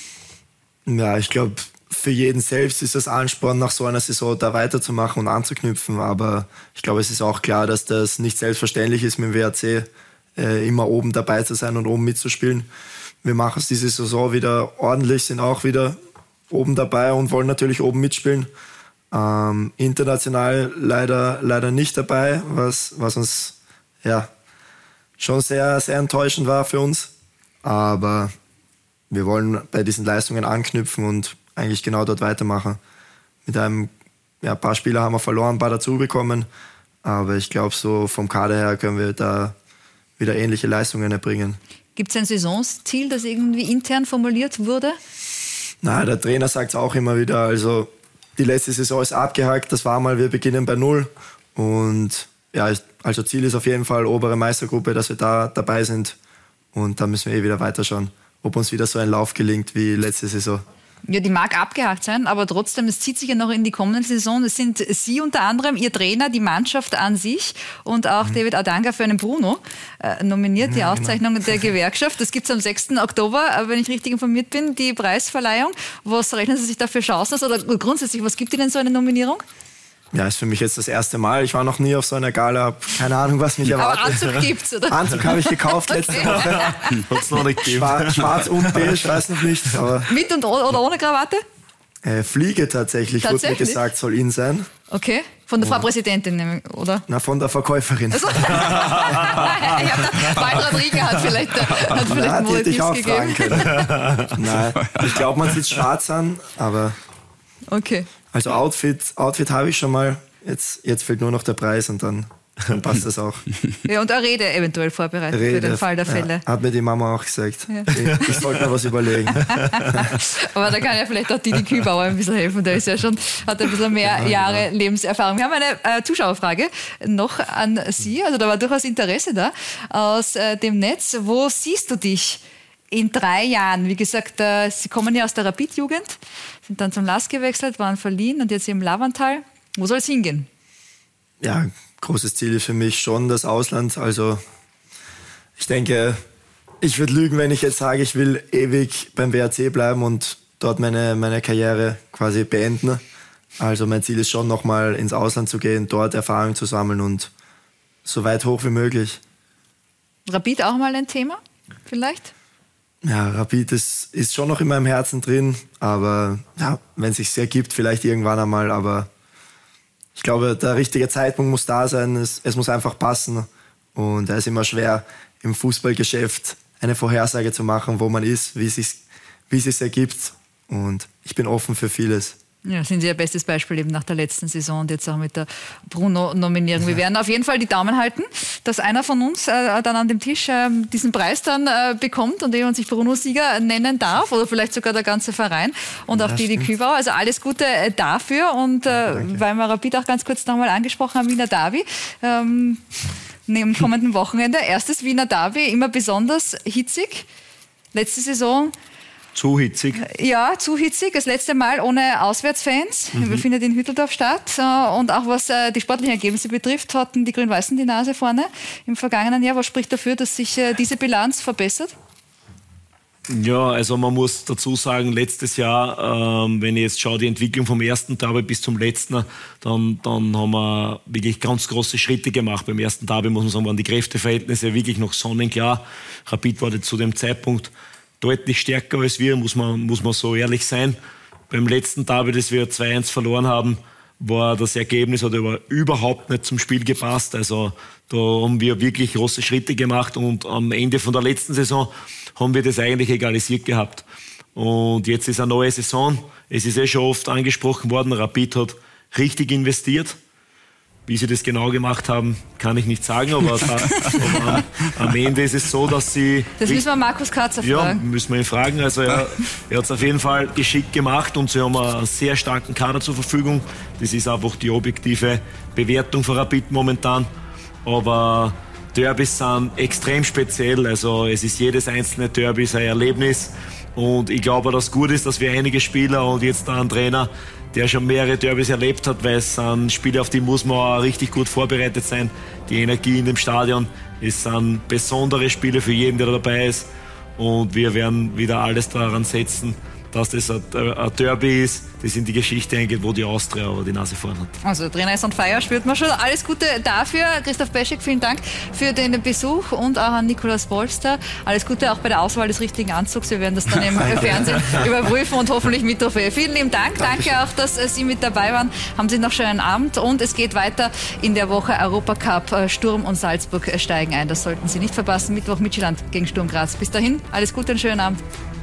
Ja, ich glaube, für jeden selbst ist das Ansporn, nach so einer Saison da weiterzumachen und anzuknüpfen. Aber ich glaube, es ist auch klar, dass das nicht selbstverständlich ist, mit dem W R C äh, immer oben dabei zu sein und oben mitzuspielen. Wir machen es diese Saison wieder ordentlich, sind auch wieder oben dabei und wollen natürlich oben mitspielen. Ähm, international leider, leider nicht dabei, was, was uns ja schon sehr, sehr enttäuschend war für uns. Aber wir wollen bei diesen Leistungen anknüpfen und eigentlich genau dort weitermachen. Mit einem, ja, ein paar Spieler haben wir verloren, ein paar dazu bekommen. Aber ich glaube, so vom Kader her können wir da wieder ähnliche Leistungen erbringen. Gibt es ein Saisonsziel, das irgendwie intern formuliert wurde? Na, der Trainer sagt es auch immer wieder. Also die letzte Saison ist abgehakt, das war mal, wir beginnen bei Null. Und ja, also Ziel ist auf jeden Fall obere Meistergruppe, dass wir da dabei sind. Und da müssen wir eh wieder weiterschauen, ob uns wieder so ein Lauf gelingt wie letzte Saison. Ja, die mag abgehakt sein, aber trotzdem, es zieht sich ja noch in die kommende Saison. Es sind Sie unter anderem, Ihr Trainer, die Mannschaft an sich und auch mhm. David Adanga für einen Bruno äh, nominiert, die ja, Auszeichnung genau. der Gewerkschaft. Das gibt es am sechsten Oktober, wenn ich richtig informiert bin, die Preisverleihung. Was rechnen Sie sich da für Chancen aus? Oder grundsätzlich, was gibt Ihnen so eine Nominierung? Ja, ist für mich jetzt das erste Mal. Ich war noch nie auf so einer Gala, habe keine Ahnung, was mich erwartet. Aber Anzug gibt's, oder? Anzug habe ich gekauft letzte Okay. Woche. Hat's noch nicht gegeben. Schwarz, schwarz und beige, weiß noch nicht. Aber Mit und o- oder ohne Krawatte? äh, Fliege tatsächlich, wurde mir Tatsächlich? gesagt, soll in sein. Okay. Von der Frau Präsidentin, nämlich, oder? Na, von der Verkäuferin. Also, ich hab gedacht, Waltraud Rieger hat vielleicht, äh, hat vielleicht Na, die wohl hätte ich Tipps auch fragen gegeben. können. Nein, ich glaube, man sieht schwarz an, aber Okay. also Outfit, Outfit habe ich schon mal. Jetzt, jetzt fehlt nur noch der Preis und dann, dann passt das auch. Ja, und eine Rede eventuell vorbereitet für den Fall der Fälle. Ja, hat mir die Mama auch gesagt. Ja. Ich, ich sollte mir was überlegen. Aber da kann ja vielleicht auch Didi Kübauer ein bisschen helfen. Der ist ja schon, hat ein bisschen mehr Jahre Lebenserfahrung. Wir haben eine äh, Zuschauerfrage noch an Sie. Also da war durchaus Interesse da aus äh, dem Netz. Wo siehst du dich in drei Jahren? Wie gesagt, äh, Sie kommen ja aus der Rapid-Jugend, sind dann zum L A S gewechselt, waren verliehen und jetzt im Lavantal. Wo soll es hingehen? Ja, großes Ziel ist für mich schon das Ausland. Also ich denke, ich würde lügen, wenn ich jetzt sage, ich will ewig beim W R C bleiben und dort meine, meine Karriere quasi beenden. Also mein Ziel ist schon, nochmal ins Ausland zu gehen, dort Erfahrung zu sammeln und so weit hoch wie möglich. Rapid auch mal ein Thema, vielleicht? Ja, Rapid ist, ist schon noch in meinem Herzen drin, aber ja, wenn es sich ergibt, vielleicht irgendwann einmal, aber ich glaube, der richtige Zeitpunkt muss da sein, es, es muss einfach passen und es ist immer schwer im Fußballgeschäft eine Vorhersage zu machen, wo man ist, wie es sich, wie es sich ergibt und ich bin offen für vieles. Ja, sind Sie ein bestes Beispiel eben nach der letzten Saison und jetzt auch mit der Bruno-Nominierung. Wir werden auf jeden Fall die Daumen halten, dass einer von uns äh, dann an dem Tisch äh, diesen Preis dann äh, bekommt und jemand sich Bruno-Sieger nennen darf oder vielleicht sogar der ganze Verein und auch Didi Kübauer. Also alles Gute äh, dafür und äh, weil wir Rapid auch ganz kurz nochmal angesprochen haben, Wiener Derby. Ähm, Neben kommenden Wochenende. Erstes Wiener Derby, immer besonders hitzig. Letzte Saison zu hitzig. Ja, zu hitzig. Das letzte Mal ohne Auswärtsfans. Mhm. Findet in Hütteldorf statt. Und auch was die sportlichen Ergebnisse betrifft, hatten die Grün-Weißen die Nase vorne im vergangenen Jahr. Was spricht dafür, dass sich diese Bilanz verbessert? Ja, also man muss dazu sagen, letztes Jahr, ähm, wenn ich jetzt schaue, die Entwicklung vom ersten Derby bis zum letzten, dann, dann haben wir wirklich ganz große Schritte gemacht. Beim ersten Derby, muss man sagen, waren die Kräfteverhältnisse wirklich noch sonnenklar. Rapid war zu dem Zeitpunkt deutlich stärker als wir, muss man, muss man so ehrlich sein. Beim letzten Derby, das wir zwei eins verloren haben, war das Ergebnis hat aber überhaupt nicht zum Spiel gepasst. Also da haben wir wirklich große Schritte gemacht und am Ende von der letzten Saison haben wir das eigentlich egalisiert gehabt. Und jetzt ist eine neue Saison. Es ist eh schon oft angesprochen worden, Rapid hat richtig investiert. Wie sie das genau gemacht haben, kann ich nicht sagen, aber, da, aber am, am Ende ist es so, dass sie... Das müssen wir Markus Katzer ja, fragen. Ja, müssen wir ihn fragen. Also er, er hat es auf jeden Fall geschickt gemacht und sie haben einen sehr starken Kader zur Verfügung. Das ist einfach die objektive Bewertung von Rapid momentan. Aber Derbys sind extrem speziell. Also es ist jedes einzelne Derby ein Erlebnis. Und ich glaube, dass gut ist, dass wir einige Spieler und jetzt da einen Trainer, der schon mehrere Derbys erlebt hat, weil es sind Spiele, auf die muss man auch richtig gut vorbereitet sein. Die Energie in dem Stadion, es sind besondere Spiele für jeden, der dabei ist. Und wir werden wieder alles daran setzen, dass das ein Derby ist, das in die Geschichte eingeht, wo die Austria aber die Nase vorn hat. Also der Trainer ist on fire, spürt man schon. Alles Gute dafür. Christoph Peschek, vielen Dank für den Besuch und auch an Nikolaus Polster. Alles Gute auch bei der Auswahl des richtigen Anzugs. Wir werden das dann im Fernsehen überprüfen und hoffentlich mit Trophäe. Vielen lieben Dank. Danke. Danke auch, dass Sie mit dabei waren. Haben Sie noch einen schönen Abend und es geht weiter in der Woche Europacup. Sturm und Salzburg steigen ein. Das sollten Sie nicht verpassen. Mittwoch Midtjylland gegen Sturm Graz. Bis dahin, alles Gute und schönen Abend.